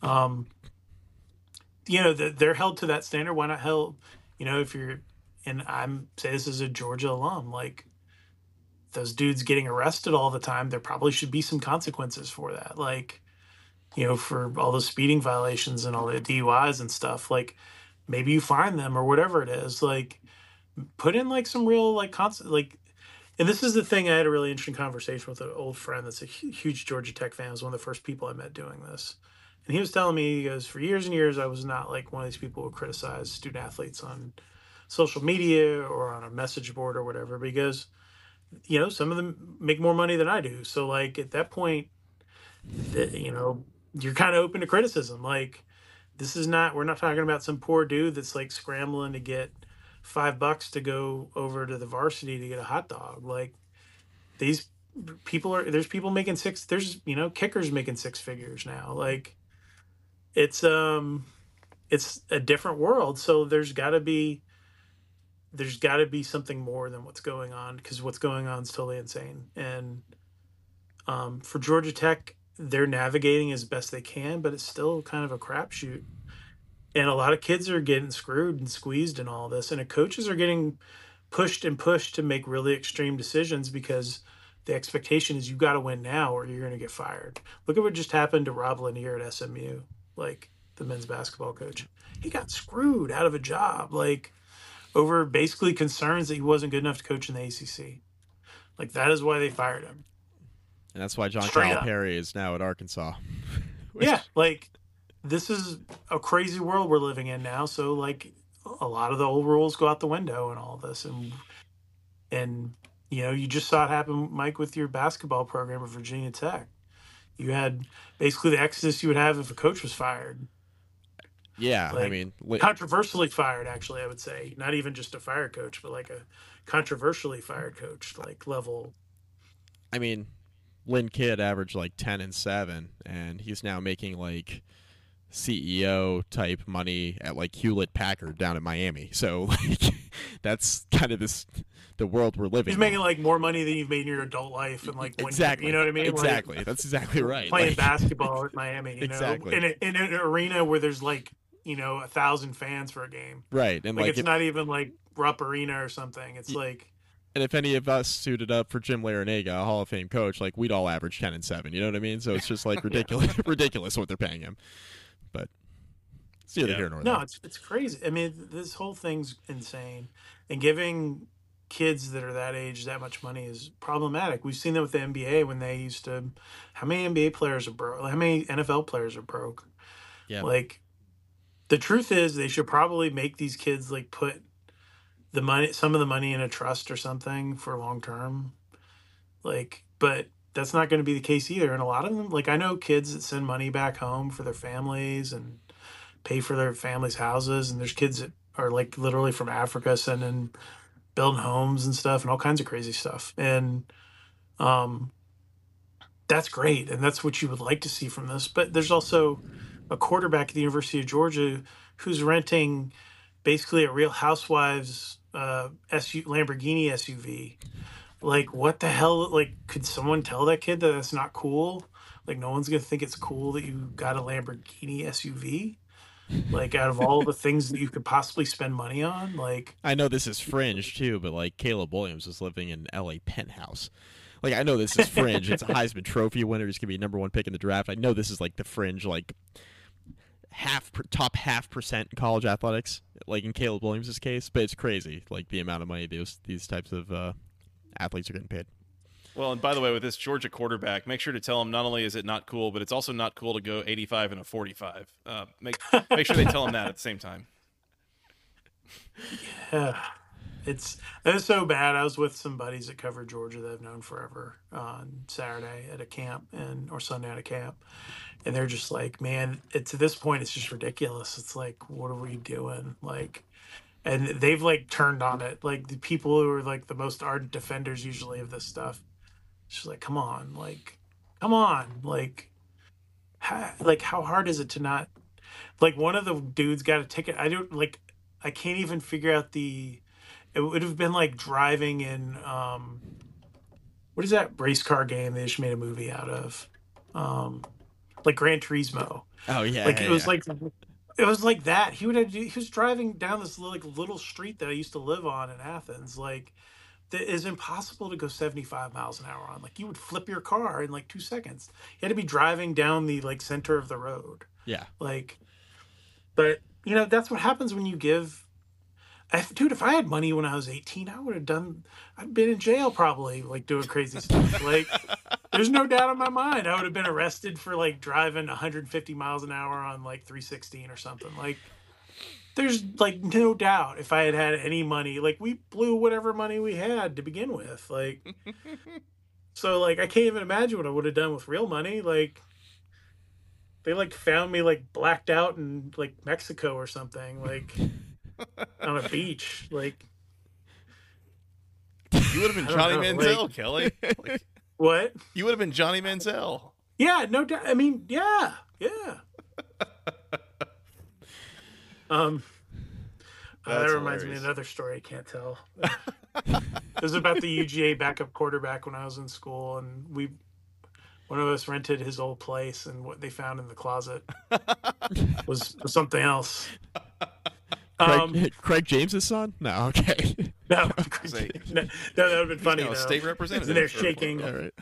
They're held to that standard. Why not held? If you're, and I'm say this as a Georgia alum, like those dudes getting arrested all the time, there probably should be some consequences for that. Like, for all the speeding violations and all the DUIs and stuff, like maybe you fine them or whatever it is, like put in like some real like and this is the thing. I had a really interesting conversation with an old friend that's a huge Georgia Tech fan. It was one of the first people I met doing this. And he was telling me, he goes, for years and years, I was not like one of these people who criticize student athletes on social media or on a message board or whatever, because some of them make more money than I do. So like at that point, you're kind of open to criticism. Like we're not talking about some poor dude that's like scrambling to get $5 to go over to the varsity to get a hot dog. Like there's people making kickers making 6 figures now. Like it's a different world. So there's got to be something more than what's going on, because what's going on is totally insane. And for Georgia Tech, they're navigating as best they can, but it's still kind of a crapshoot. And a lot of kids are getting screwed and squeezed in all this. And coaches are getting pushed to make really extreme decisions because the expectation is you got to win now or you're going to get fired. Look at what just happened to Rob Lanier at SMU, like the men's basketball coach. He got screwed out of a job, like over basically concerns that he wasn't good enough to coach in the ACC. Like that is why they fired him. And that's why John Calipari is now at Arkansas. Yeah, like this is a crazy world we're living in now. So like a lot of the old rules go out the window and all this. And you just saw it happen, Mike, with your basketball program at Virginia Tech. You had basically the exodus you would have if a coach was fired. Yeah, like, I mean... controversially fired, actually, I would say. Not even just a fired coach, but like a controversially fired coach, like level. I mean, Lynn Kidd averaged like 10 and 7, and he's now making like CEO type money at like Hewlett Packard down in Miami. So like that's kind of the world we're living He's in. making like more money than you've made in your adult life, and like when Exactly. you know what I mean? Exactly. Like, that's exactly right. playing Like, basketball at Miami, you Exactly. know, in an arena where there's like 1,000 fans for a game. right. And Like like it's if, not even like Rupp Arena or something. It's like and if any of us suited up for Jim Larinaga, a Hall of Fame coach, like we'd all average 10 and 7. You know what I mean? So it's just like ridiculous, ridiculous what they're paying him. But it's neither here nor there. no, it's crazy. I mean, this whole thing's insane, and giving kids that are that age that much money is problematic. We've seen that with the NBA when they used to. How many NBA players are broke? How many NFL players are broke? Yeah. Like, the truth is, they should probably make these kids like put the money, some of the money, in a trust or something for long term. Like, but that's not going to be the case either. And a lot of them, like I know kids that send money back home for their families and pay for their families' houses, and there's kids that are like literally from Africa sending, building homes and stuff and all kinds of crazy stuff. And that's great, and that's what you would like to see from this. But there's also a quarterback at the University of Georgia who's renting basically a Real Housewives Lamborghini SUV. Like, what the hell? Like, could someone tell that kid that that's not cool? Like, no one's gonna think it's cool that you got a Lamborghini SUV. Like, out of all the things that you could possibly spend money on, like, I know this is fringe too, but like Caleb Williams was living in LA penthouse. Like I know this is fringe. It's a Heisman Trophy winner. He's gonna be #1 pick in the draft. I know this is like the fringe, like top 0.5% in college athletics, like in Caleb Williams' case. But it's crazy, like the amount of money these types of athletes are getting paid. Well, and by the way, with this Georgia quarterback, make sure to tell him not only is it not cool, but it's also not cool to go 85 and a 45. Make sure they tell him that at the same time. yeah, it's so bad. I was with some buddies that cover Georgia that I've known forever on Saturday at a camp or Sunday at a camp, and they're just like, man, it's at this point, it's just ridiculous. It's like, what are we doing? Like, and they've like turned on it. Like the people who are like the most ardent defenders usually of this stuff. She's like, come on, like, how hard is it to not, like, one of the dudes got a ticket. I can't even figure out it would have been like driving in, what is that race car game they just made a movie out of? Like Gran Turismo. Oh yeah, Like, yeah, it was yeah. like, it was like that. He was driving down this like little street that I used to live on in Athens. Like, that is impossible to go 75 miles an hour on. Like, you would flip your car in like 2 seconds. You had to be driving down the like center of the road. Yeah. Like, but that's what happens when you give. Dude, if I had money when I was 18, I'd been in jail probably, like doing crazy stuff. Like, there's no doubt in my mind I would have been arrested for like driving 150 miles an hour on like 316 or something. Like, there's like no doubt if I had had any money, like we blew whatever money we had to begin with. Like, so like, I can't even imagine what I would have done with real money. Like, they like found me like blacked out in like Mexico or something, like on a beach. Like, You would have been I don't Johnny know, Manziel, like- Kelly. Like, what? you would have been Johnny Manziel. Yeah, no doubt. I mean, yeah. That That's reminds me hilarious. of another story I can't tell. It was about the UGA backup quarterback when I was in school, and one of us rented his old place, and what they found in the closet was something else. Craig James's son? No, okay. No, Sake. no, that would have been funny. You know, though. state representative. And they're for shaking. All right.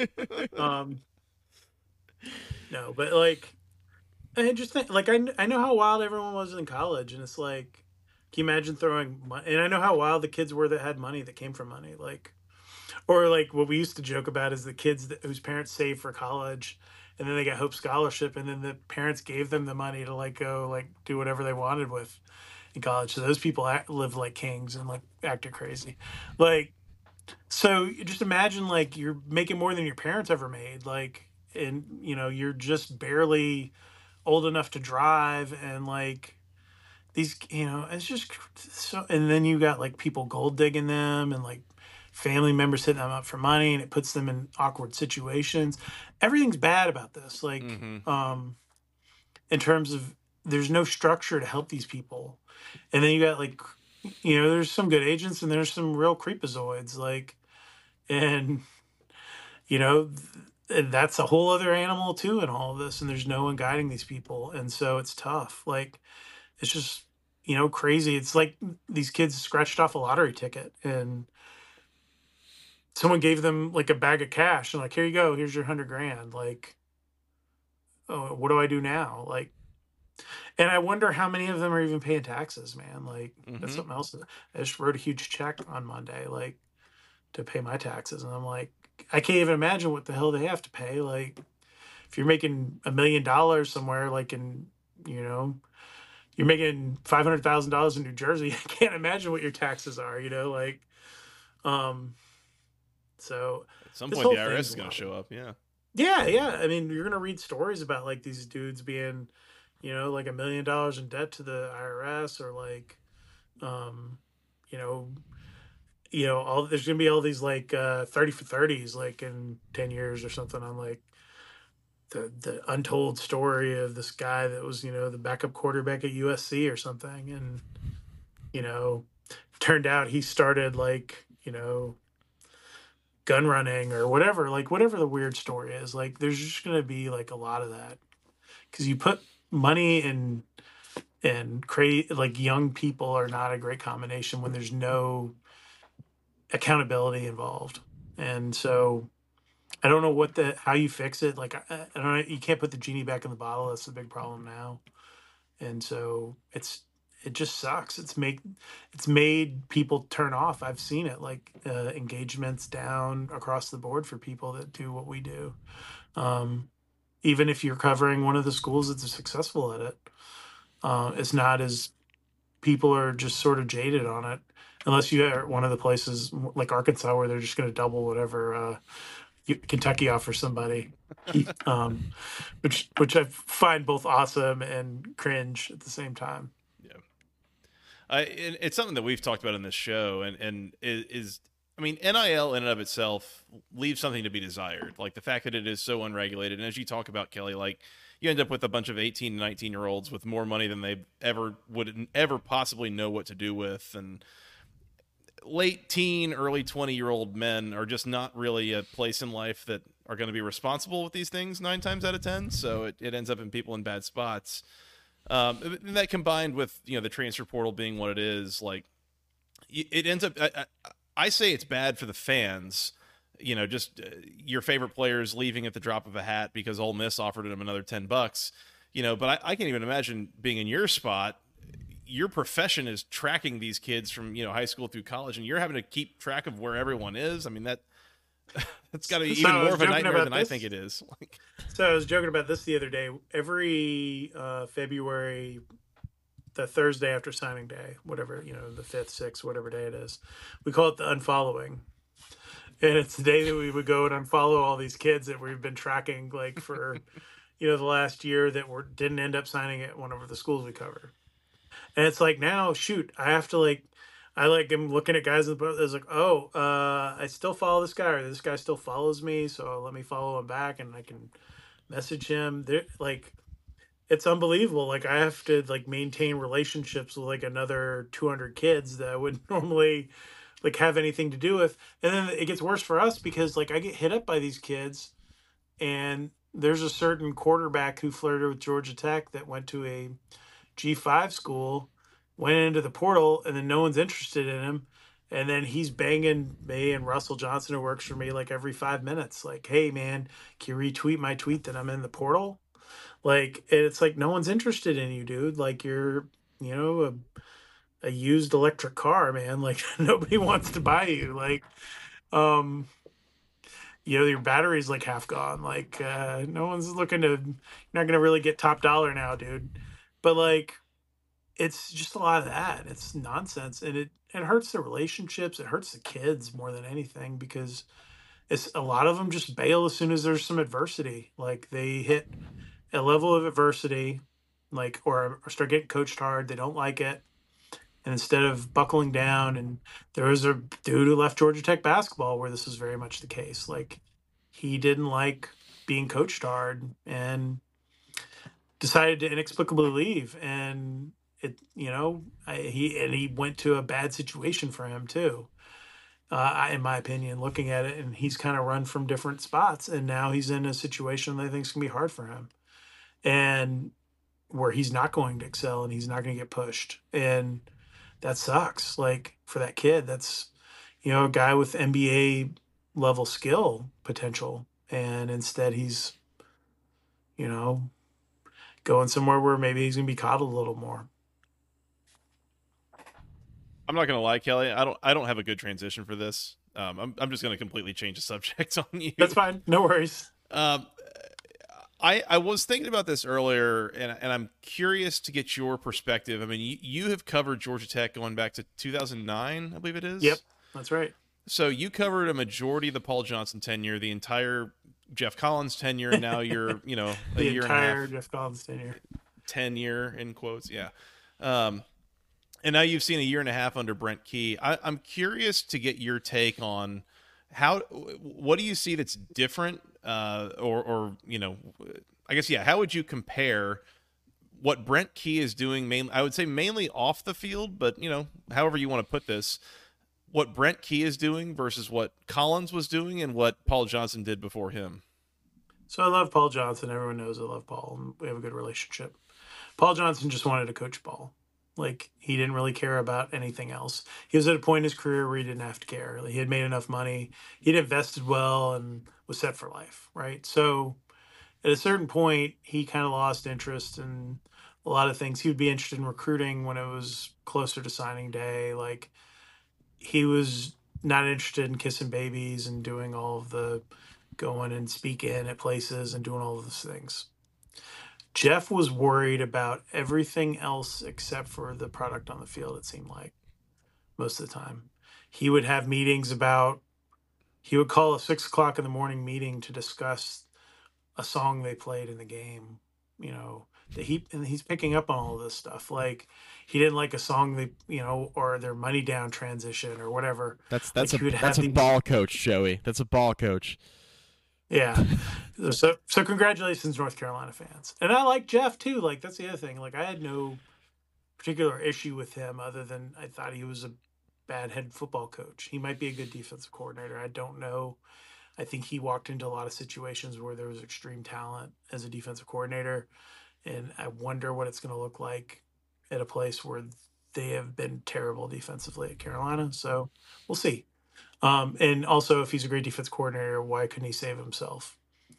No, but like, I just think, like, I know how wild everyone was in college, and it's like, can you imagine throwing money? And I know how wild the kids were that had money, that came from money, like, or like what we used to joke about is the kids whose parents saved for college, and then they got Hope Scholarship, and then the parents gave them the money to like go like do whatever they wanted with in college. So those people lived like kings and like acted crazy, like. So you just imagine like you're making more than your parents ever made, like, and you're just barely old enough to drive, and like these, it's just so. And then you got like people gold digging them, and like family members hitting them up for money, and it puts them in awkward situations. Everything's bad about this. Like, in terms of there's no structure to help these people. And then you got like, there's some good agents and there's some real creepazoids, like, and and that's a whole other animal too in all of this. And there's no one guiding these people. And so it's tough. Like, it's just, crazy. It's like these kids scratched off a lottery ticket and someone gave them like a bag of cash and like, here you go, here's your $100,000. Like, oh, what do I do now? Like, and I wonder how many of them are even paying taxes, man. Like, that's something else. I just wrote a huge check on Monday, like, to pay my taxes. And I'm like, I can't even imagine what the hell they have to pay. Like, if you're making $1 million somewhere, like you're making $500,000 in New Jersey, I can't imagine what your taxes are, like, so at some point the IRS is going to show up. Yeah. Yeah. I mean, you're going to read stories about like these dudes being, like $1 million in debt to the IRS, or like, there's going to be all these like 30 for 30s, like in 10 years or something. I'm like, the untold story of this guy that was, the backup quarterback at USC or something. And, turned out he started like, gun running or whatever, like whatever the weird story is. Like, there's just going to be like a lot of that because you put money and create, like, young people are not a great combination when there's no accountability involved. And so I don't know how you fix it. Like, I don't know. You can't put the genie back in the bottle. That's the big problem now. And so it just sucks. It's made people turn off. I've seen it, like, engagements down across the board for people that do what we do. Even if you're covering one of the schools that's successful at it, it's not as, people are just sort of jaded on it, unless you are one of the places like Arkansas where they're just going to double whatever Kentucky offers somebody, which I find both awesome and cringe at the same time. It's something that we've talked about in this show, and I mean, NIL in and of itself leaves something to be desired. Like the fact that it is so unregulated, and as you talk about, Kelly, like you end up with a bunch of 18 and 19-year-olds with more money than they would ever possibly know what to do with, and late teen, early 20-year-old men are just not really a place in life that are going to be responsible with these things 9 times out of 10. So it ends up in people in bad spots. And that combined with, the transfer portal being what it is, like it ends up, I say it's bad for the fans, just your favorite players leaving at the drop of a hat because Ole Miss offered them another $10, but I can't even imagine being in your spot. Your profession is tracking these kids from, high school through college, and you're having to keep track of where everyone is. I mean, that's got to be even more of a nightmare than I think it is. So I was joking about this the other day. Every February, the Thursday after signing day, whatever, the 5th, 6th, whatever day it is, we call it the unfollowing. And it's the day that we would go and unfollow all these kids that we've been tracking, like, for, the last year that didn't end up signing at one of the schools we cover. And it's like, now, shoot, I have to, like, I am looking at guys in the boat. It's like, I still follow this guy, or this guy still follows me, so let me follow him back, and I can message him. Like, it's unbelievable. Like, I have to, like, maintain relationships with like another 200 kids that I wouldn't normally, like, have anything to do with. And then it gets worse for us because, like, I get hit up by these kids, and there's a certain quarterback who flirted with Georgia Tech that went to a G5 school, went into the portal, and then no one's interested in him. And then he's banging me and Russell Johnson, who works for me, like every 5 minutes. Like, hey, man, can you retweet my tweet that I'm in the portal? Like, and it's like, no one's interested in you, dude. Like, you're, a used electric car, man. Like, nobody wants to buy you. Like, your battery's like half gone. Like, no one's looking to, you're not going to really get top dollar now, dude. But, like, it's just a lot of that. It's nonsense. And it hurts the relationships. It hurts the kids more than anything, because it's a lot of them just bail as soon as there's some adversity. Like, they hit a level of adversity, like, or start getting coached hard. They don't like it. And instead of buckling down, and there was a dude who left Georgia Tech basketball where this was very much the case. Like, he didn't like being coached hard, and decided to inexplicably leave, and he went to a bad situation for him too. In my opinion, looking at it, and he's kind of run from different spots, and now he's in a situation that I think is gonna be hard for him, and where he's not going to excel and he's not going to get pushed, and that sucks. Like for that kid, that's a guy with NBA level skill potential, and instead he's you know going somewhere where maybe he's going to be coddled a little more. I'm not gonna lie, Kelly. I don't have a good transition for this. I'm just gonna completely change the subject on you. That's fine. No worries. I was thinking about this earlier, and I'm curious to get your perspective. I mean, you have covered Georgia Tech going back to 2009, I believe it is. Yep, that's right. So you covered a majority of the Paul Johnson tenure, the entire Jeff Collins tenure, and now you're a the year and a entire half Jeff Collins tenure in quotes, yeah. And now you've seen a year and a half under Brent Key. I'm curious to get your take on what do you see that's different, or I guess, yeah, how would you compare what Brent Key is doing, I would say mainly off the field, but however you want to put this, what Brent Key is doing versus what Collins was doing and what Paul Johnson did before him? So I love Paul Johnson. Everyone knows I love Paul, and we have a good relationship. Paul Johnson just wanted to coach ball. Like, he didn't really care about anything else. He was at a point in his career where he didn't have to care. Like, he had made enough money. He'd invested well and was set for life, right? So at a certain point, he kind of lost interest in a lot of things. He would be interested in recruiting when it was closer to signing day. Like, he was not interested in kissing babies and doing all of the going and speaking at places and doing all of those things. Jeff was worried about everything else except for the product on the field, it seemed like, most of the time. He would have meetings he would call a 6:00 in the morning meeting to discuss a song they played in the game, and he's picking up on all of this stuff. Like, he didn't like a song or their money down transition or whatever. That's a ball coach, Joey. That's a ball coach. Yeah. So congratulations, North Carolina fans. And I like Jeff too. Like, that's the other thing. Like, I had no particular issue with him other than I thought he was a bad head football coach. He might be a good defensive coordinator. I don't know. I think he walked into a lot of situations where there was extreme talent as a defensive coordinator. And I wonder what it's going to look like at a place where they have been terrible defensively at Carolina. So we'll see. And also, if he's a great defense coordinator, why couldn't he save himself?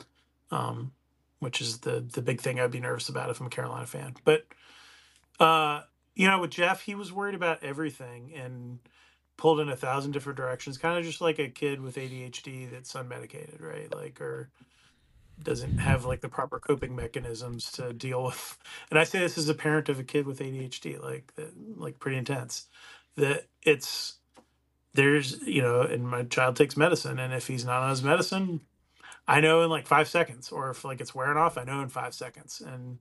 Which is the big thing I'd be nervous about if I'm a Carolina fan. But, with Jeff, he was worried about everything and pulled in 1,000 different directions, kind of just like a kid with ADHD that's unmedicated, right? Like, or doesn't have like the proper coping mechanisms to deal with. And I say this as a parent of a kid with ADHD, like pretty intense. And my child takes medicine, and if he's not on his medicine, I know in like 5 seconds, or if like it's wearing off, I know in 5 seconds. And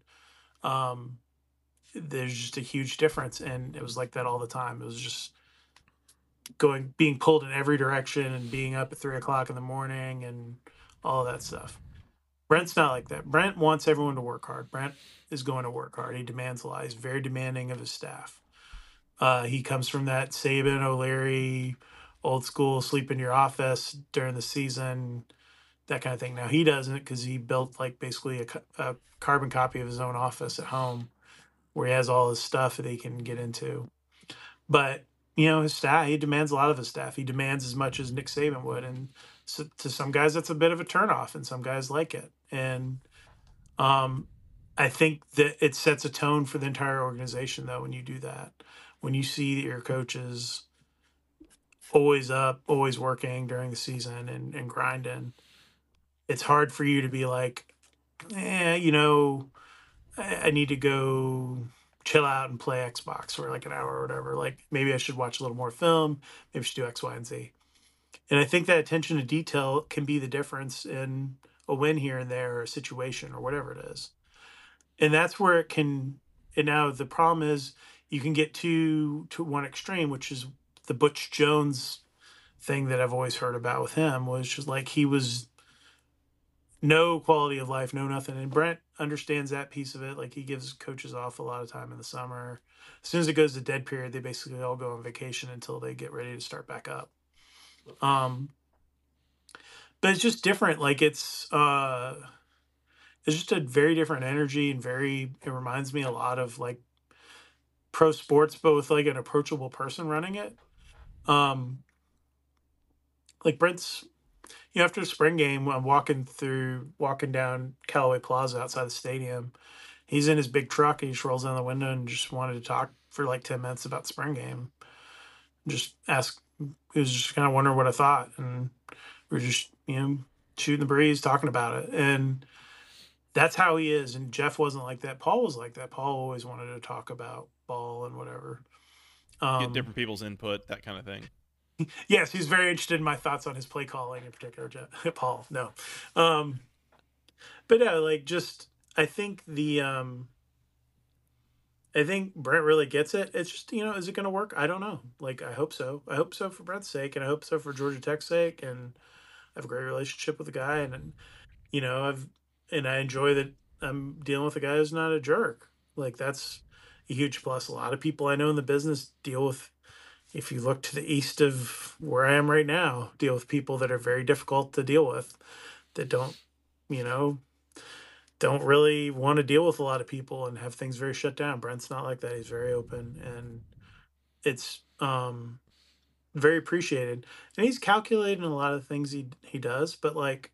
there's just a huge difference, and it was like that all the time. It was just being pulled in every direction and being up at 3:00 in the morning and all of that stuff. Brent's not like that. Brent wants everyone to work hard. Brent is going to work hard. He demands a lot. He's very demanding of his staff. He comes from that Saban, O'Leary, old school, sleep in your office during the season, that kind of thing. Now, he doesn't, because he built like basically a carbon copy of his own office at home where he has all his stuff that he can get into. But, his staff, he demands a lot of his staff. He demands as much as Nick Saban would. And so, to some guys, that's a bit of a turnoff, and some guys like it. And I think that it sets a tone for the entire organization, though, when you do that. When you see that your coach is always up, always working during the season and grinding, it's hard for you to be like, I need to go chill out and play Xbox for like an hour or whatever. Like, maybe I should watch a little more film. Maybe I should do X, Y, and Z. And I think that attention to detail can be the difference in a win here and there, or a situation, or whatever it is. And that's where it can. And now the problem is, you can get to one extreme, which is the Butch Jones thing that I've always heard about with him, was just like he was no quality of life, no nothing. And Brent understands that piece of it. Like he gives coaches off a lot of time in the summer. As soon as it goes to dead period, they basically all go on vacation until they get ready to start back up. But it's just different. Like it's just a very different energy and it reminds me a lot of like pro sports, but with like an approachable person running it. Um, like Brent's, after the spring game, I'm walking down Callaway Plaza outside the stadium. He's in his big truck and he just rolls down the window and just wanted to talk for like 10 minutes about the spring game. He was just kind of wondering what I thought. And we were just, shooting the breeze, talking about it. And that's how he is. And Jeff wasn't like that. Paul was like that. Paul always wanted to talk about ball and whatever. Get different people's input, that kind of thing. Yes, he's very interested in my thoughts on his play calling in particular, Jeff. Paul. No. But yeah, like just I think I think Brent really gets it. It's just, is it going to work? I don't know. Like, I hope so. I hope so for Brent's sake, and I hope so for Georgia Tech's sake. And I have a great relationship with the guy, and I enjoy that I'm dealing with a guy who's not a jerk. Like, that's a huge plus. A lot of people I know in the business deal with, if you look to the east of where I am right now, deal with people that are very difficult to deal with, that don't really want to deal with a lot of people and have things very shut down. Brent's not like that. He's very open, and it's very appreciated. And he's calculated in a lot of things he does, but like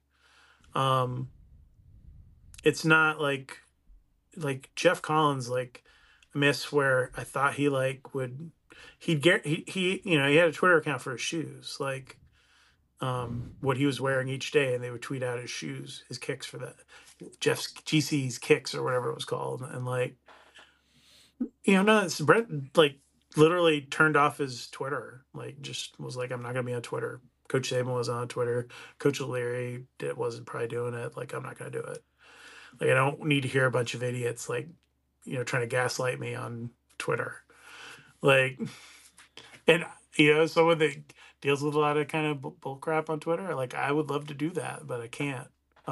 it's not like Jeff Collins. Like, I mean, I swear I thought he like would he'd get he he had a Twitter account for his shoes, like what he was wearing each day, and they would tweet out his shoes, his kicks for that. Jeff's GC's kicks or whatever it was called. And like, no, Brent like literally turned off his Twitter, like just was like, I'm not going to be on Twitter. Coach Saban was on Twitter. Coach O'Leary wasn't probably doing it. Like, I'm not going to do it. Like, I don't need to hear a bunch of idiots, like, trying to gaslight me on Twitter. Like, and, someone that deals with a lot of kind of bull crap on Twitter, like, I would love to do that, but I can't.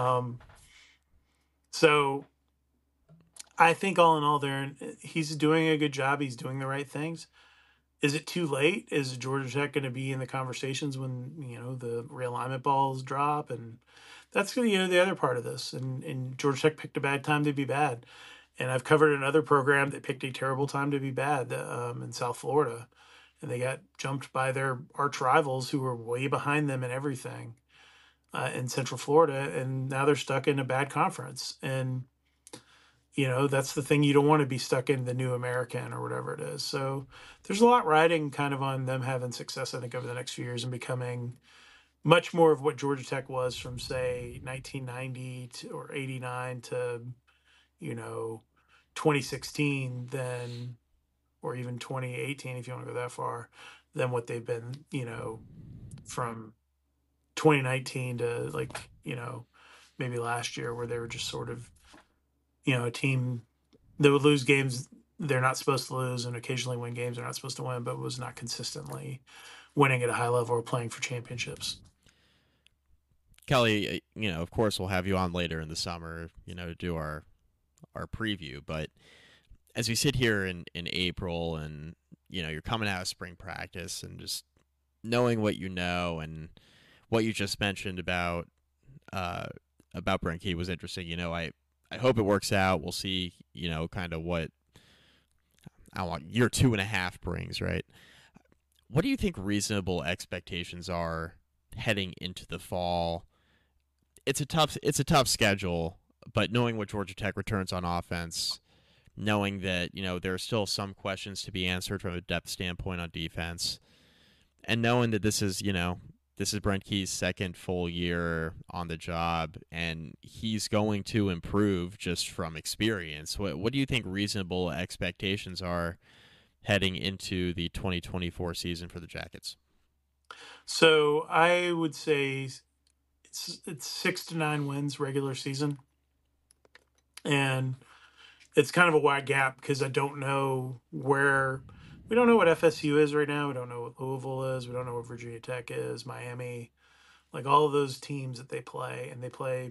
So I think all in all he's doing a good job. He's doing the right things. Is it too late? Is Georgia Tech going to be in the conversations when, the realignment balls drop? And that's the other part of this. And Georgia Tech picked a bad time to be bad. And I've covered another program that picked a terrible time to be bad in South Florida. And they got jumped by their arch rivals who were way behind them in everything. In Central Florida, and now they're stuck in a bad conference. And, that's the thing. You don't want to be stuck in the New American or whatever it is. So there's a lot riding kind of on them having success, I think, over the next few years and becoming much more of what Georgia Tech was from, say, 1990 or 89 to, 2016 then, or even 2018, if you want to go that far, than what they've been, from 2019 to like, maybe last year, where they were just sort of, a team that would lose games they're not supposed to lose and occasionally win games they're not supposed to win, but was not consistently winning at a high level or playing for championships. Kelly, of course we'll have you on later in the summer, to do our preview. But as we sit here in April and, you're coming out of spring practice and just knowing what you know and what you just mentioned about Brent Key was interesting. I hope it works out. We'll see, kind of what year 2.5 brings, right? What do you think reasonable expectations are heading into the fall? It's a tough schedule, but knowing what Georgia Tech returns on offense, knowing that, there are still some questions to be answered from a depth standpoint on defense, and knowing that this is Brent Key's second full year on the job, and he's going to improve just from experience. What do you think reasonable expectations are heading into the 2024 season for the Jackets? So I would say it's 6 to 9 wins regular season, and it's kind of a wide gap because I don't know where. We don't know what FSU is right now. We don't know what Louisville is. We don't know what Virginia Tech is, Miami, like all of those teams that they play. And they play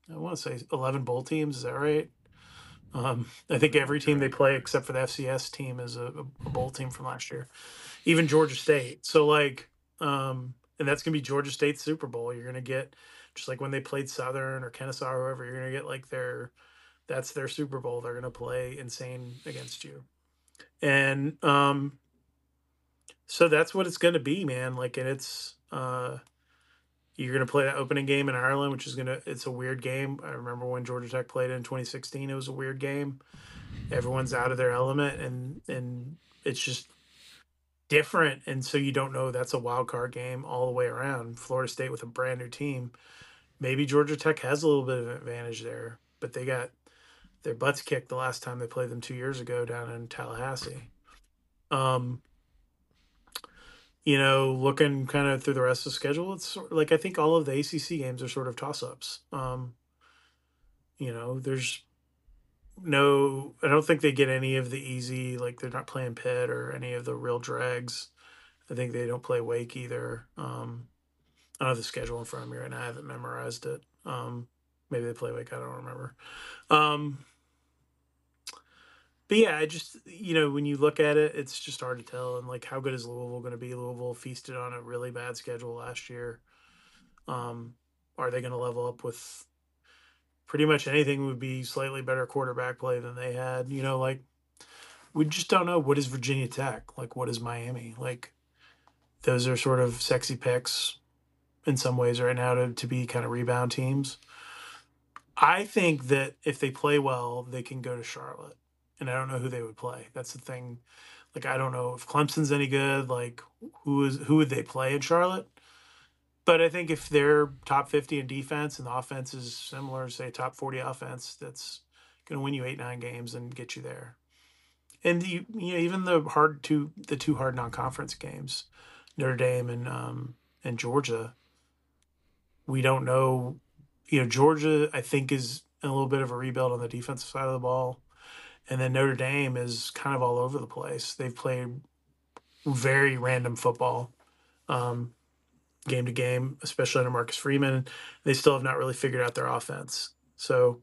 I want to say 11 bowl teams. Is that right? I think every team they play except for the FCS team is a bowl team from last year. Even Georgia State. So like, and that's gonna be Georgia State's Super Bowl. You're gonna get just like when they played Southern or Kennesaw or whoever. You're gonna get like that's their Super Bowl. They're gonna play insane against you, and so that's what it's gonna be, man. Like, and it's you're gonna play that opening game in Ireland, which is it's a weird game. I remember when Georgia Tech played in 2016. It was a weird game. Everyone's out of their element, and it's just different, and so you don't know. That's a wild card game all the way around. Florida State with a brand new team. Maybe Georgia Tech has a little bit of an advantage there, but they got their butts kicked the last time they played them 2 years ago down in Tallahassee. Looking kind of through the rest of the schedule, it's sort of like I think all of the ACC games are sort of toss-ups. There's no, I don't think they get any of the easy, like they're not playing Pitt or any of the real dregs. I think they don't play Wake either. I don't have the schedule in front of me right now. I haven't memorized it. Maybe they play Wake. I don't remember. But yeah, I just, when you look at it, it's just hard to tell. And like, how good is Louisville going to be? Louisville feasted on a really bad schedule last year. Are they going to level up with pretty much anything? Would be slightly better quarterback play than they had? Like, we just don't know. What is Virginia Tech? Like, what is Miami? Like, those are sort of sexy picks in some ways right now to be kind of rebound teams. I think that if they play well, they can go to Charlotte. And I don't know who they would play. That's the thing. Like, I don't know if Clemson's any good. Like, who would they play in Charlotte? But I think if they're top 50 in defense and the offense is similar, say top 40 offense, that's going to win you 8-9 games and get you there. And even the two hard non-conference games, Notre Dame and Georgia, we don't know. Georgia, I think, is a little bit of a rebuild on the defensive side of the ball. And then Notre Dame is kind of all over the place. They've played very random football game to game, especially under Marcus Freeman. They still have not really figured out their offense. So,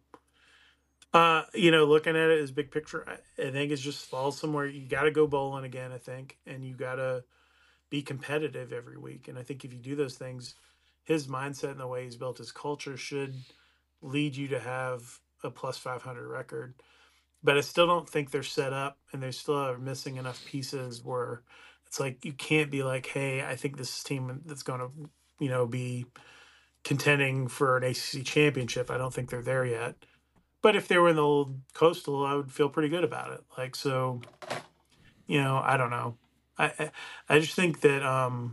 looking at it as big picture, I think it's just falls somewhere. You got to go bowling again, I think, and you got to be competitive every week. And I think if you do those things, his mindset and the way he's built his culture should lead you to have a plus 500 record. But I still don't think they're set up, and they still are missing enough pieces where it's like you can't be like, hey, I think this team that's going to, be contending for an ACC championship. I don't think they're there yet. But if they were in the old Coastal, I would feel pretty good about it. Like, so, I don't know. I just think that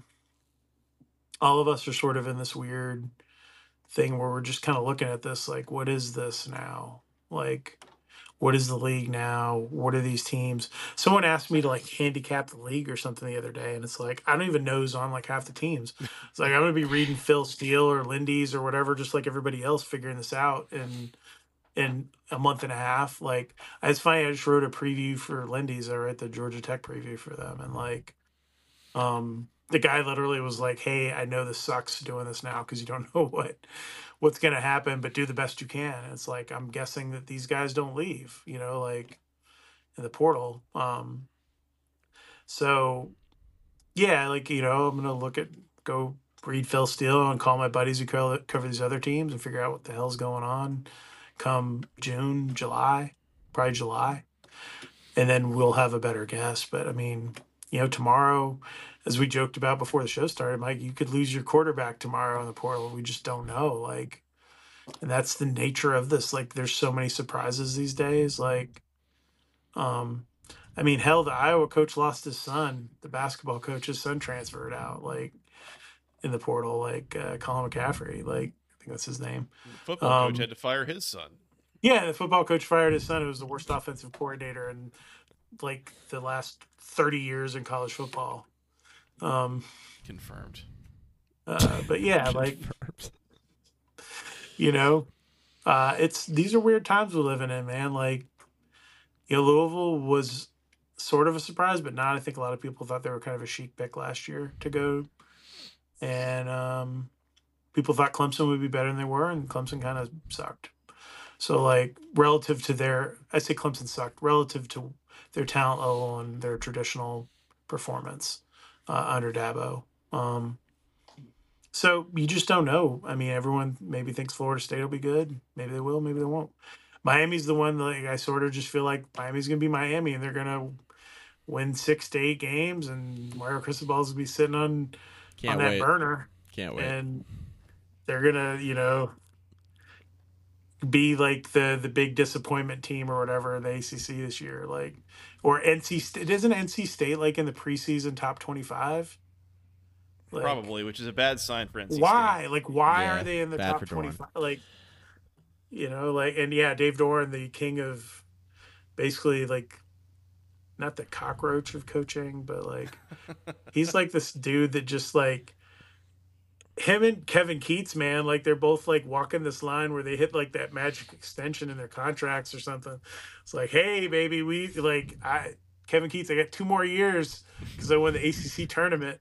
all of us are sort of in this weird thing where we're just kind of looking at this like, what is this now? Like, what is the league now? What are these teams? Someone asked me to like handicap the league or something the other day, and it's like I don't even know who's on like half the teams. It's like I'm gonna be reading Phil Steele or Lindy's or whatever, just like everybody else, figuring this out in a month and a half. Like, it's funny. I just wrote a preview for Lindy's. I wrote the Georgia Tech preview for them, and like, the guy literally was like, "Hey, I know this sucks doing this now because you don't know what's going to happen, but do the best you can." And it's like, I'm guessing that these guys don't leave, like in the portal. So yeah, like, I'm going to go read Phil Steele and call my buddies who cover these other teams and figure out what the hell's going on come June, July, probably July. And then we'll have a better guess. But I mean, tomorrow, as we joked about before the show started, Mike, you could lose your quarterback tomorrow in the portal. We just don't know. Like, and that's the nature of this. Like, there's so many surprises these days. Like, I mean, hell, the Iowa coach lost his son. The basketball coach's son transferred out, like, in the portal, like Colin McCaffrey. Like, I think that's his name. The football coach had to fire his son. Yeah, the football coach fired his son. It was the worst offensive coordinator in like the last 30 years in college football. Confirmed. But yeah, like, these are weird times we're living in, man. Like, Louisville was sort of a surprise, but not. I think a lot of people thought they were kind of a chic pick last year to go. And people thought Clemson would be better than they were, and Clemson kind of sucked. So like relative to I say Clemson sucked relative to their talent level and their traditional performance under Dabo. So you just don't know. I mean, everyone maybe thinks Florida State will be good. Maybe they will. Maybe they won't. Miami's the one that I sort of just feel like Miami's going to be Miami, and they're going to win 6 to 8 games, and Mario Cristobal's going to be sitting on that burner. Can't wait. And they're going to, be like the big disappointment team or whatever in the ACC this year. Like, or NC State. Isn't NC State like in the preseason top 25? Like, probably, which is a bad sign for NC why? State. Like, why are they in the top 25? Like, and Dave Doran, the king of basically like, not the cockroach of coaching, but like, he's like this dude that just like, him and Kevin Keats, man, like they're both like walking this line where they hit like that magic extension in their contracts or something. It's like, hey, baby, Kevin Keats, I got 2 more years because I won the ACC tournament.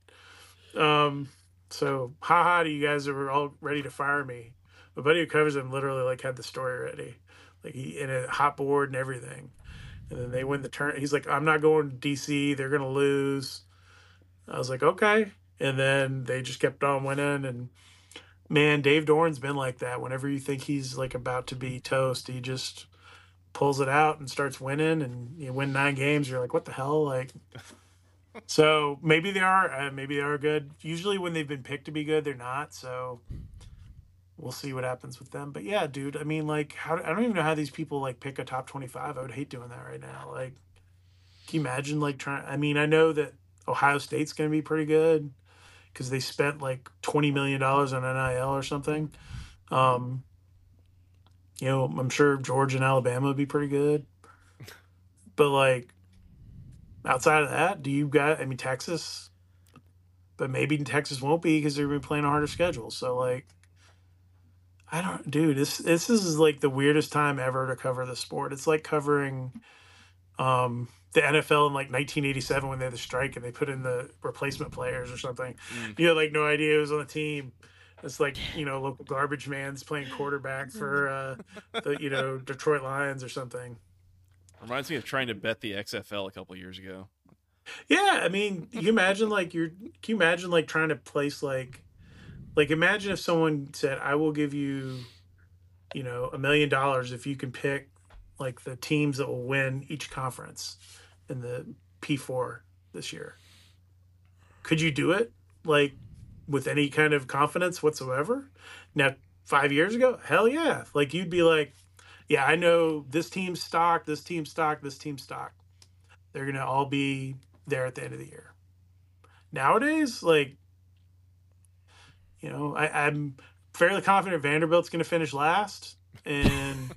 So haha, to you guys that were all ready to fire me. My buddy who covers him literally like had the story ready, like he in a hot board and everything. And then they win the turn. He's like, I'm not going to DC. They're gonna lose. I was like, okay. And then they just kept on winning. And man, Dave Doran's been like that. Whenever you think he's like about to be toast, he just pulls it out and starts winning. And you win 9 games. You're like, what the hell? Like, so maybe they are good. Usually when they've been picked to be good, they're not. So we'll see what happens with them. But yeah, dude, I mean, like, I don't even know how these people like pick a top 25. I would hate doing that right now. Like, can you imagine like I mean, I know that Ohio State's going to be pretty good because they spent like $20 million on NIL or something. I'm sure Georgia and Alabama would be pretty good. But like, outside of that, Texas, but maybe Texas won't be because they're going to be playing a harder schedule. So like, this is like the weirdest time ever to cover the sport. It's like covering, the NFL in like 1987 when they had the strike and they put in the replacement players or something. You had like no idea who was on the team. It's like, local garbage man's playing quarterback for the Detroit Lions or something. Reminds me of trying to bet the XFL a couple of years ago. Yeah, I mean, can you imagine trying to place like imagine if someone said, I will give you, $1 million if you can pick like the teams that will win each conference in the P4 this year. Could you do it like with any kind of confidence whatsoever? Now, 5 years ago, hell yeah. Like you'd be like, yeah, I know this team's stock, this team's stock, this team's stock. They're going to all be there at the end of the year. Nowadays, like, I'm fairly confident Vanderbilt's going to finish last. And,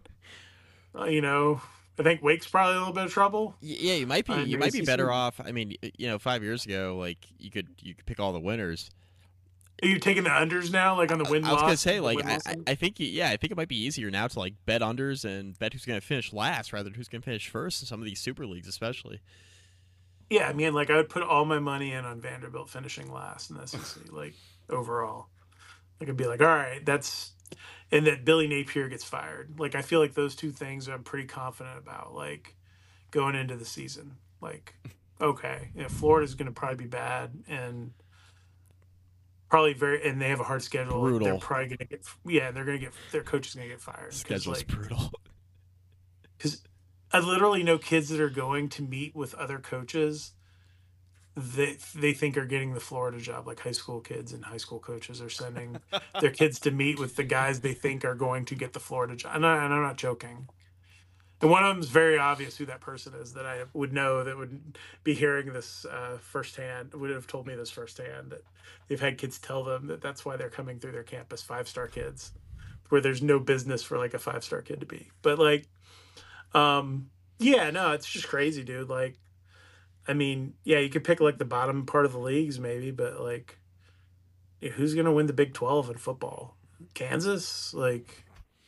I think Wake's probably a little bit of trouble. Yeah, you might be. You might be better off. I mean, 5 years ago, like you could pick all the winners. Are you taking the unders now, like on the win-loss? I was gonna say, like, I think it might be easier now to like bet unders and bet who's gonna finish last rather than who's gonna finish first in some of these super leagues, especially. Yeah, I mean, like I would put all my money in on Vanderbilt finishing last in the SEC, like overall. Like I'd be like, all right, and that Billy Napier gets fired. Like I feel like those 2 things I'm pretty confident about, like going into the season. Like, okay, Florida's going to probably be bad and probably and they have a hard schedule. Brutal. They're probably going to get their coach is going to get fired. Schedule's brutal. Because I literally know kids that are going to meet with other coaches that they think are getting the Florida job, like high school kids and high school coaches are sending their kids to meet with the guys they think are going to get the Florida job. And I'm not joking. And one of them is very obvious who that person is that I would know that would be hearing this firsthand, would have told me this firsthand, that they've had kids tell them that that's why they're coming through their campus, 5-star kids, where there's no business for like a 5-star kid to be. But like, yeah, no, it's just crazy, dude. Like, I mean, yeah, you could pick like the bottom part of the leagues maybe, but like, who's going to win the Big 12 in football? Kansas? Like,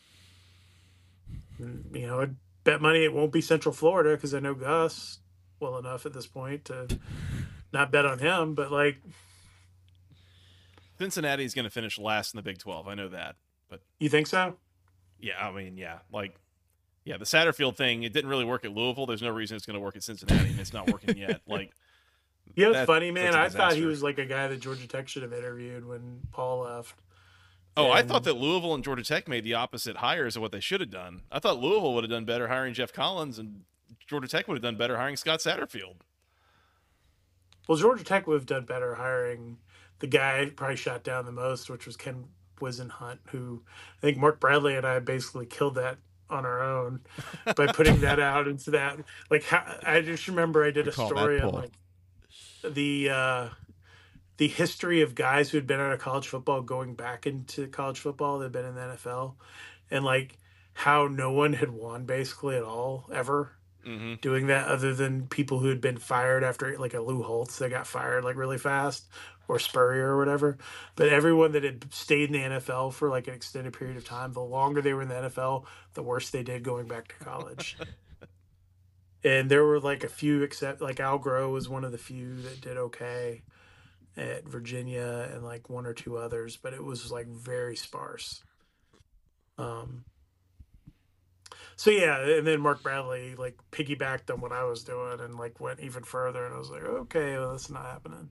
I'd bet money it won't be Central Florida because I know Gus well enough at this point to not bet on him. But like, Cincinnati's going to finish last in the Big 12. I know that, but You think so? yeah, I mean, yeah, the Satterfield thing, it didn't really work at Louisville. There's no reason it's going to work at Cincinnati, and it's not working yet. Like, You know, it's funny, man. that's I a thought he disaster. was like a guy that Georgia Tech should have interviewed when Paul left. Oh, I And- thought that Louisville and Georgia Tech made the opposite hires of what they should have done. I thought Louisville would have done better hiring Jeff Collins, and Georgia Tech would have done better hiring Scott Satterfield. Well, Georgia Tech would have done better hiring the guy who probably shot down the most, which was Ken Wisenhunt, who I think Mark Bradley and I basically killed that on our own by putting that out into that. Like, I just remember I did a Call that story on poll. like the history of guys who had been out of college football going back into college football. They've been in the NFL, and like how no one had won basically at all ever Mm-hmm. doing that, other than people who had been fired after, like a Lou Holtz, they got fired like really fast, or Spurrier or whatever. But everyone that had stayed in the NFL for like an extended period of time, the longer they were in the NFL, the worse they did going back to college. And there were like a few, except like Al Groh was one of the few that did okay at Virginia, and like one or two others, but it was like very sparse. So yeah, and then Mark Bradley like piggybacked on what I was doing and like went even further, and I was like, okay, well, that's not happening.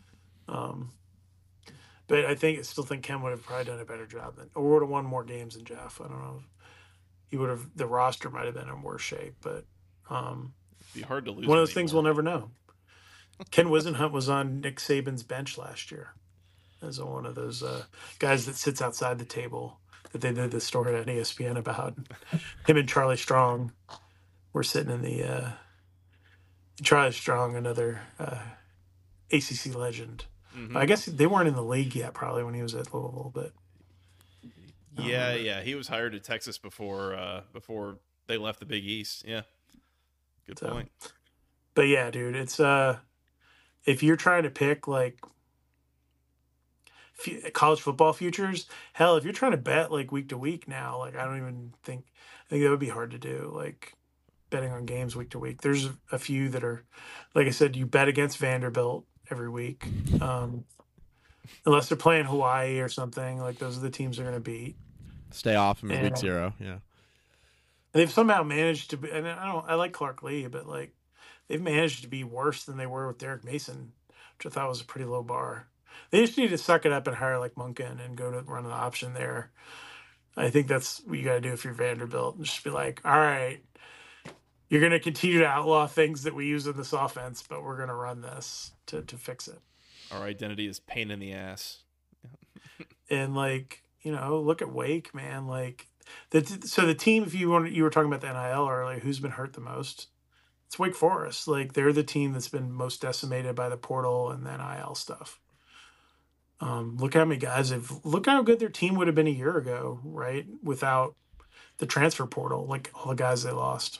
But I still think Ken would have probably done a better job than, or would have won more games than Jeff. I don't know. He would have. The roster might have been in worse shape, but It'd be hard to lose. one of him those things anymore. we'll never know. Ken Wisenhunt was on Nick Saban's bench last year as one of those guys that sits outside the table that they did the story on ESPN about. Him and Charlie Strong were sitting in the Charlie Strong, another ACC legend. Mhm. I guess they weren't in the league yet, probably when he was at Louisville, but Yeah, he was hired at Texas before they left the Big East. Yeah, good So, point. But yeah, dude, it's if you're trying to pick like college football futures, hell, if you're trying to bet like week to week now, like I think that would be hard to do. Like betting on games week to week. There's a few that are, like I said, you bet against Vanderbilt every week, unless they're playing Hawaii or something. Like those are the teams they're going to beat. Stay off him in Yeah. week 0. Yeah. And they've somehow managed to be, and I like Clark Lee, but like they've managed to be worse than they were with Derek Mason, which I thought was a pretty low bar. They just need to suck it up and hire like Munkin and go to run an option there. I think that's what you got to do if you're Vanderbilt. Just be like, all right, you're going to continue to outlaw things that we use in this offense, but we're going to run this to fix it. Our identity is pain in the ass. And like, look at Wake, man. Like, so the team, if you were talking about the NIL earlier, who's been hurt the most? It's Wake Forest. Like, they're the team that's been most decimated by the portal and the NIL stuff. Look how many guys look how good their team would have been a year ago, right? Without the transfer portal, like all the guys they lost.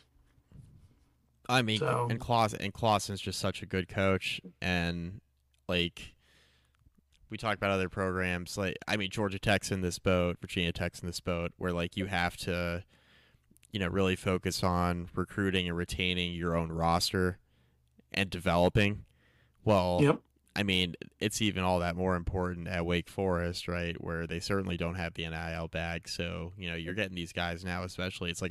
I mean, So- and Clausen's just such a good coach, and like we talk about other programs, like I mean, Georgia Tech's in this boat, Virginia Tech's in this boat, where like you have to, really focus on recruiting and retaining your own roster and developing. Well, Yep. I mean, it's even all that more important at Wake Forest, right? Where they certainly don't have the NIL bag. So, you're getting these guys now, especially it's like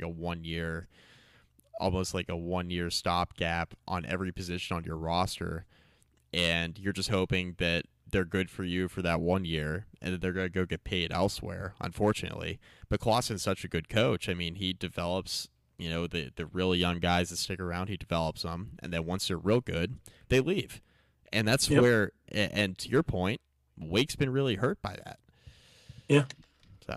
almost like a 1 year stopgap on every position on your roster. And you're just hoping that they're good for you for that 1 year and that they're going to go get paid elsewhere, unfortunately. But Clausen's such a good coach. I mean, he develops, the really young guys that stick around, he develops them. And then once they're real good, they leave. And that's Yep. where, and to your point, Wake's been really hurt by that. Yeah. So,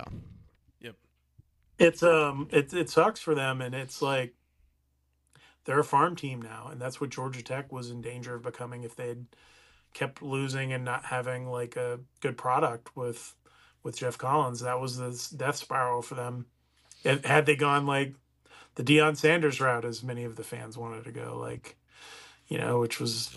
It's it sucks for them, and it's like they're a farm team now, and that's what Georgia Tech was in danger of becoming if they'd kept losing and not having like a good product with Jeff Collins. That was the death spiral for them. Had they gone like the Deion Sanders route, as many of the fans wanted to go, like, which was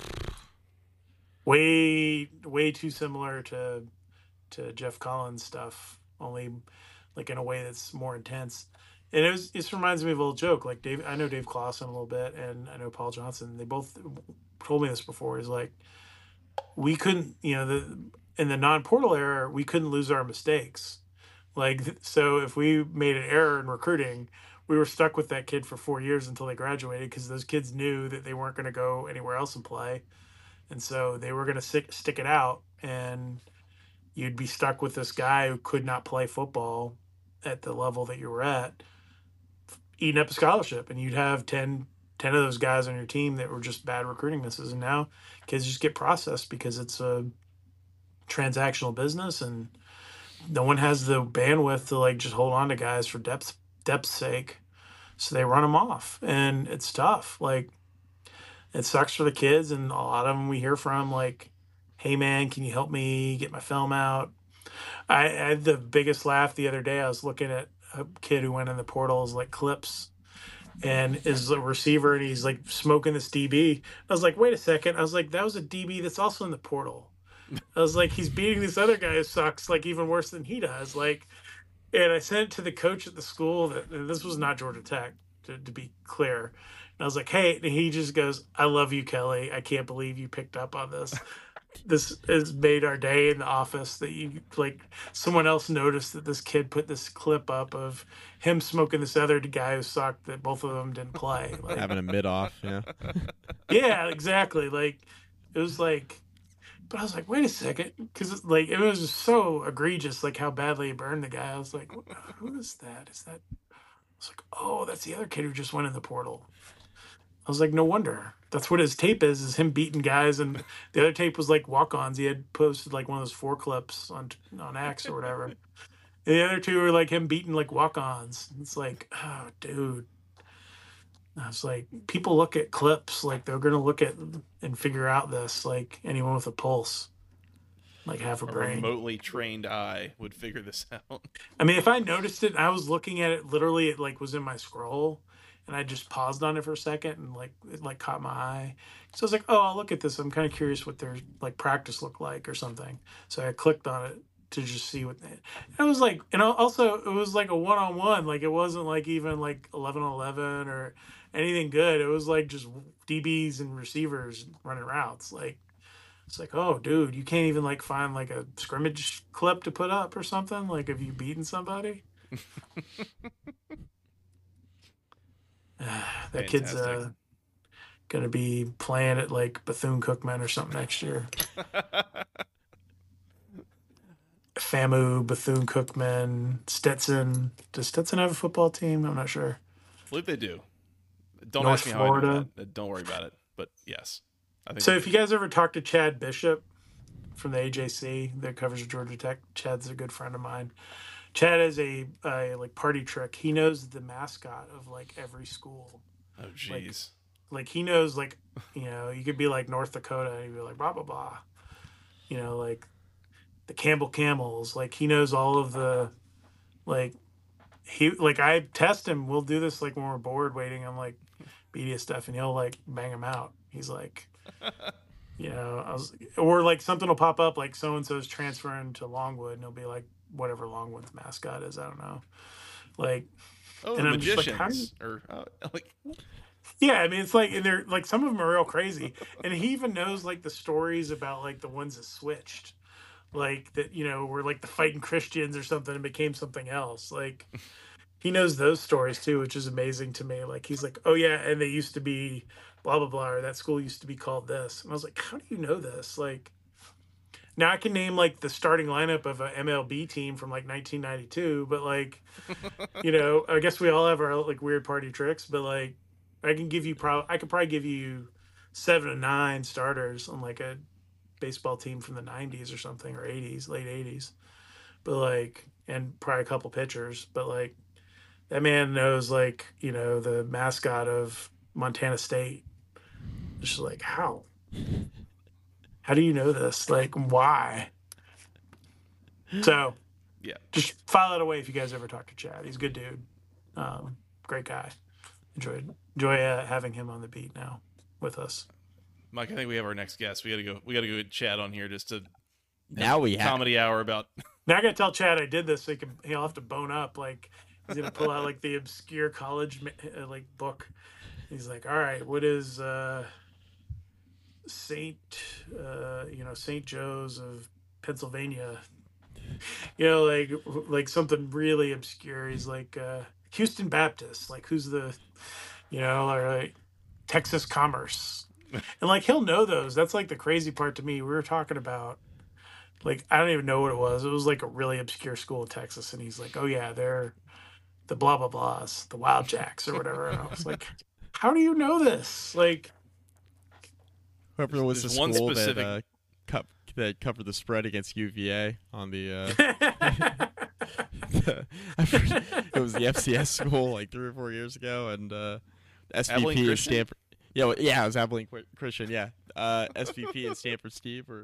way too similar to Jeff Collins stuff, only like in a way that's more intense. And it just reminds me of a little joke. Like I know Dave Clawson a little bit, and I know Paul Johnson. They both told me this before. He's like, we couldn't, in the non-portal era, we couldn't lose our mistakes. Like, so if we made an error in recruiting, we were stuck with that kid for 4 years until they graduated, because those kids knew that they weren't going to go anywhere else and play. And so they were going to stick it out, and you'd be stuck with this guy who could not play football at the level that you were at, eating up a scholarship. And you'd have 10 of those guys on your team that were just bad recruiting misses. And now kids just get processed because it's a transactional business, and no one has the bandwidth to like just hold on to guys for depth's sake. So they run them off, and it's tough. Like, it sucks for the kids, and a lot of them we hear from like, hey man, can you help me get my film out? I had the biggest laugh the other day. I was looking at a kid who went in the portals like Clips, and is a receiver, and he's like smoking this DB. I was like, wait a second. I was like, that was a DB that's also in the portal. I was like, he's beating this other guy who sucks like even worse than he does. Like, and I sent it to the coach at the school that, and this was not Georgia Tech, to be clear. And I was like, hey, and he just goes, I love you, Kelly. I can't believe you picked up on this. This has made our day in the office that you like someone else noticed that this kid put this clip up of him smoking this other guy who sucked, that both of them didn't play. Like, Having a mid off, yeah. yeah, exactly. Like, it was like, but I was like, wait a second, because like it was just so egregious, like how badly he burned the guy. I was like, who is that? Is that? I was like, oh, that's the other kid who just went in the portal. I was like, no wonder. That's what his tape is him beating guys. And the other tape was like walk-ons. He had posted like one of those 4 clips on X or whatever. And the other 2 were like him beating like walk-ons. It's like, oh, dude. I was like, people look at clips, like they're going to look at and figure out this, like anyone with a pulse, like half a brain. Remotely trained eye would figure this out. I mean, if I noticed it, I was looking at it, literally it like was in my scroll, and I just paused on it for a second, and like it like caught my eye. So I was like, oh, I'll look at this. I'm kind of curious what their like practice looked like or something. So I clicked on it to just see what it was like. And also it was like a one-on-one. Like, it wasn't like even like 11-on-11 or anything good. It was like just DBs and receivers running routes. Like, it's like, oh, dude, you can't even like find like a scrimmage clip to put up or something. Like, have you beaten somebody? That kid's gonna be playing at like Bethune-Cookman or something next year. FAMU, Bethune-Cookman, Stetson. Does Stetson have a football team? I'm not sure. I believe they do. Don't North ask me Florida. how I know that. Don't worry about it. But yes, I think So if you guys ever talk to Chad Bishop from the AJC that covers Georgia Tech, Chad's a good friend of mine. Chad is a like party trick. He knows the mascot of like every school. Oh jeez. Like he knows, like, you know, you could be like North Dakota and he'd be like blah blah blah. You know, like the Campbell Camels. Like, he knows all of the, like, he, like, I test him. We'll do this like when we're bored waiting on like media stuff, and he'll like bang him out. He's like, you know, or like something will pop up like so and so's transferring to Longwood, and he'll be like whatever Longwood's mascot is. I don't know. Like, oh, and the I'm just like, magicians, or like. Yeah, I mean, it's like, and they're like, some of them are real crazy, and he even knows like the stories about like the ones that switched, like that, you know, were like the fighting Christians or something and became something else. Like, he knows those stories too, which is amazing to me. Like, he's like, oh yeah, and they used to be blah blah blah, or that school used to be called this, and I was like, how do you know this? Like, now I can name like the starting lineup of an MLB team from like 1992, but like, you know, I guess we all have our like weird party tricks, but like, I can give you I could probably give you 7 to 9 starters on like a baseball team from the 90s or something, or 80s, late 80s. But like, and probably a couple pitchers, but like, that man knows like, you know, the mascot of Montana State. It's just like, how do you know this? Like, why? So Yeah, just file it away if you guys ever talk to Chad. He's a good dude. Great guy. Enjoy having him on the beat now with us. Mike, I think we have our next guest. We gotta go get Chad on here just to Now we have comedy hour about. Now I gotta tell Chad I did this, so he'll have to bone up. Like, he's gonna pull out like the obscure college like book. He's like, all right, what is St. Joe's of Pennsylvania. Like something really obscure. He's like Houston Baptist. Like who's the, or like Texas Commerce. And like he'll know those. That's like the crazy part to me. We were talking about, like, I don't even know what it was. It was like a really obscure school in Texas, and he's like, "Oh yeah, they're the blah blah blahs, the Wild Jacks or whatever." And I was like, "How do you know this?" Like, whoever was the there's one school specific that covered the spread against UVA on the. It was the FCS school like 3 or 4 years ago, and SVP of Stanford. Yeah, it was Abilene Christian. Yeah, SVP and Stanford Steve were.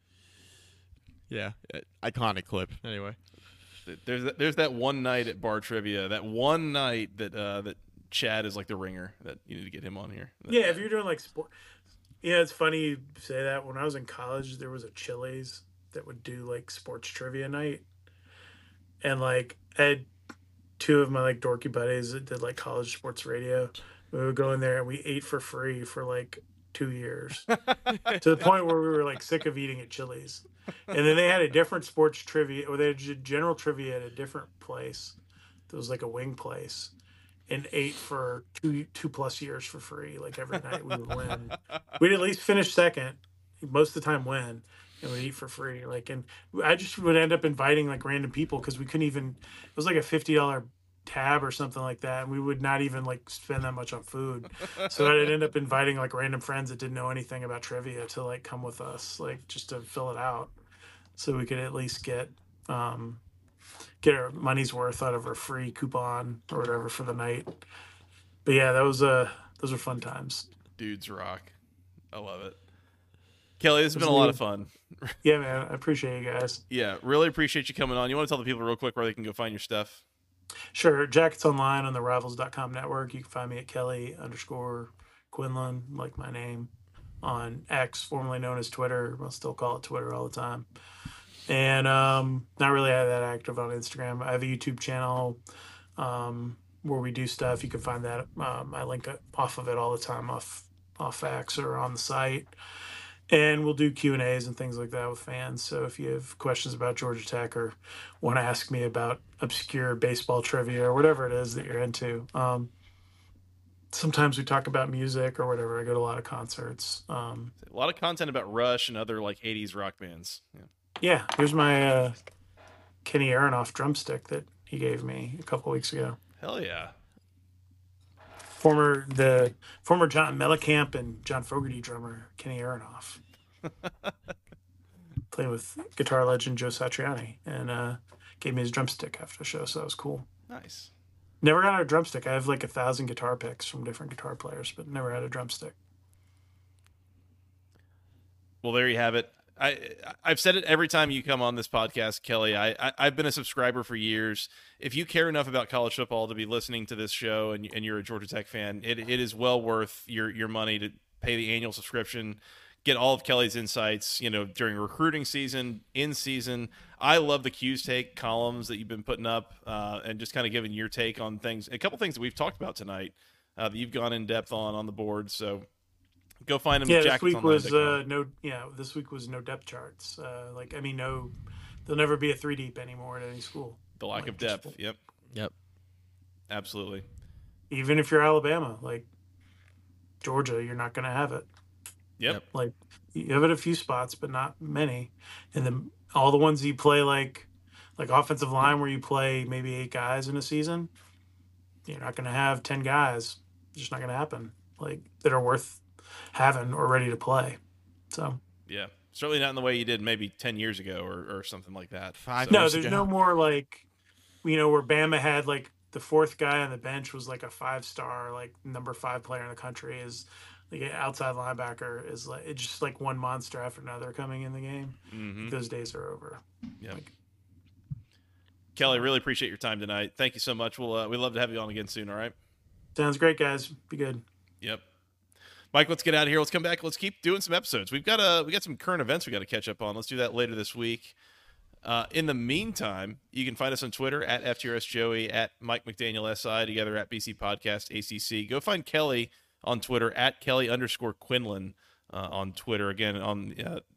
Yeah, iconic clip. Anyway, there's that one night at bar trivia. That one night that Chad is like the ringer. That you need to get him on here. Yeah, if you're doing like sport. Yeah, it's funny you say that. When I was in college, there was a Chili's that would do like sports trivia night, and like I had 2 of my like dorky buddies that did like college sports radio. We would go in there and we ate for free for like 2 years, to the point where we were like sick of eating at Chili's. And then they had a different sports trivia, or they had general trivia at a different place. There was like a wing place, and ate for two plus years for free. Like every night we would win. We'd at least finish second, most of the time win, and we'd eat for free. Like, and I just would end up inviting like random people because we couldn't even. It was like a $50 tab or something like that, and we would not even like spend that much on food. So I'd end up inviting like random friends that didn't know anything about trivia to like come with us, like just to fill it out, so we could at least get our money's worth out of our free coupon or whatever for the night. But yeah, those were fun times. Dudes rock. I love it. Kelly, this has been a lot of fun. Yeah, man, I appreciate you guys. Yeah, really appreciate you coming on. You want to tell the people real quick where they can go find your stuff? Sure. Jackets online on the Rivals.com network. You can find me at Kelly_Quinlan, like my name, on X, formerly known as Twitter. I'll still call it Twitter all the time. And not really that active on Instagram. I have a YouTube channel where we do stuff. You can find that. I link off of it all the time off X or on the site. And we'll do Q&As and things like that with fans. So if you have questions about Georgia Tech or want to ask me about obscure baseball trivia or whatever it is that you're into, sometimes we talk about music or whatever. I go to a lot of concerts. A lot of content about Rush and other like 80s rock bands. Yeah, here's my Kenny Aronoff drumstick that he gave me a couple weeks ago. Hell yeah. Former John Mellencamp and John Fogerty drummer Kenny Aronoff. Played with guitar legend Joe Satriani, and gave me his drumstick after the show, so that was cool. Nice. Never got a drumstick. I have like 1,000 guitar picks from different guitar players, but never had a drumstick. Well, there you have it. I've said it every time you come on this podcast, Kelly. I've been a subscriber for years. If you care enough about college football to be listening to this show and you're a Georgia Tech fan, it is well worth your money to pay the annual subscription, get all of Kelly's insights, during recruiting season, in season. I love the Q's Take columns that you've been putting up and just kind of giving your take on things. A couple things that we've talked about tonight that you've gone in depth on the board. So go find them. Yeah, this week was This week was no depth charts. There'll never be a 3 deep anymore at any school. The lack of depth. Yep. Absolutely. Even if you're Alabama, like Georgia, you're not going to have it. Yep. Like you have it a few spots, but not many. And then all the ones you play like offensive line, where you play maybe 8 guys in a season, you're not going to have 10 guys. It's just not going to happen. Like that are worth having or ready to play. So yeah, certainly not in the way you did maybe 10 years ago or something like that. There's no more like, where Bama had like the 4th guy on the bench was like a 5-star, like number 5 player in the country, is like an outside linebacker, is like it's just like one monster after another coming in the game. Mm-hmm. Those days are over. Yeah. Kelly, really appreciate your time tonight. Thank you so much. We'd love to have you on again soon. All right. Sounds great, guys. Be good. Yep. Mike, let's get out of here. Let's come back. Let's keep doing some episodes. We got some current events we got to catch up on. Let's do that later this week. In the meantime, you can find us on Twitter at FTRSJoey, at Mike McDaniel SI, together at BC Podcast ACC. Go find Kelly on Twitter at Kelly_Quinlan on Twitter. Again, on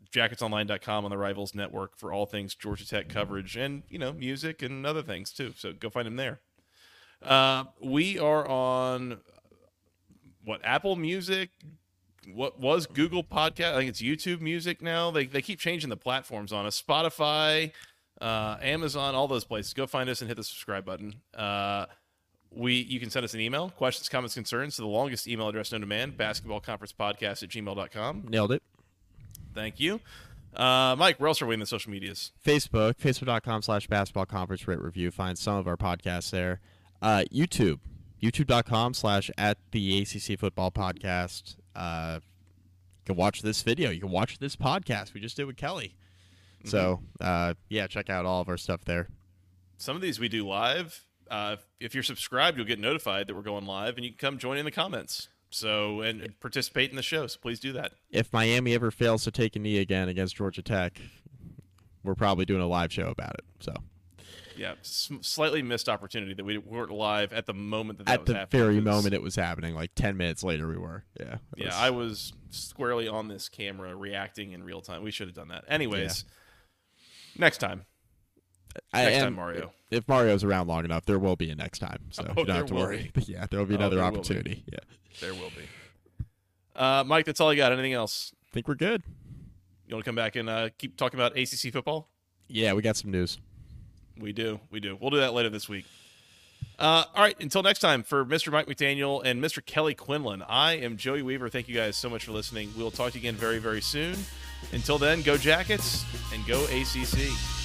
jacketsonline.com on the Rivals Network for all things Georgia Tech coverage and, music and other things too. So go find him there. We are on Apple Music, what was Google Podcast. I think it's YouTube Music now. They keep changing the platforms on us. Spotify, Amazon, all those places. Go find us and hit the subscribe button. You can send us an email, questions, comments, concerns, to the longest email address known to man, basketballconferencepodcast@gmail.com. Nailed it. Thank you. Mike, where else are we in the social medias? Facebook.com/basketballconference rate review. Find some of our podcasts there. YouTube.com/@the ACC football podcast. You can watch this video. You can watch this podcast we just did with Kelly. Mm-hmm. So, check out all of our stuff there. Some of these we do live. If you're subscribed, you'll get notified that we're going live, and you can come join in the comments. So, and participate in the show. So please do that. If Miami ever fails to take a knee again against Georgia Tech, we're probably doing a live show about it. So, yeah, slightly missed opportunity that we weren't live at the moment that was happening. At the very moment it was happening, like 10 minutes later we were. Yeah. I was squarely on this camera reacting in real time. We should have done that. Anyways, next time. Next time, Mario. If Mario's around long enough, there will be a next time. So you don't have to worry. Yeah, there will be another opportunity. Yeah. There will be. Mike, that's all I got. Anything else? I think we're good. You want to come back and keep talking about ACC football? Yeah, we got some news. We do. We'll do that later this week. All right, until next time, for Mr. Mike McDaniel and Mr. Kelly Quinlan, I am Joey Weaver. Thank you guys so much for listening. We'll talk to you again very, very soon. Until then, go Jackets and go ACC.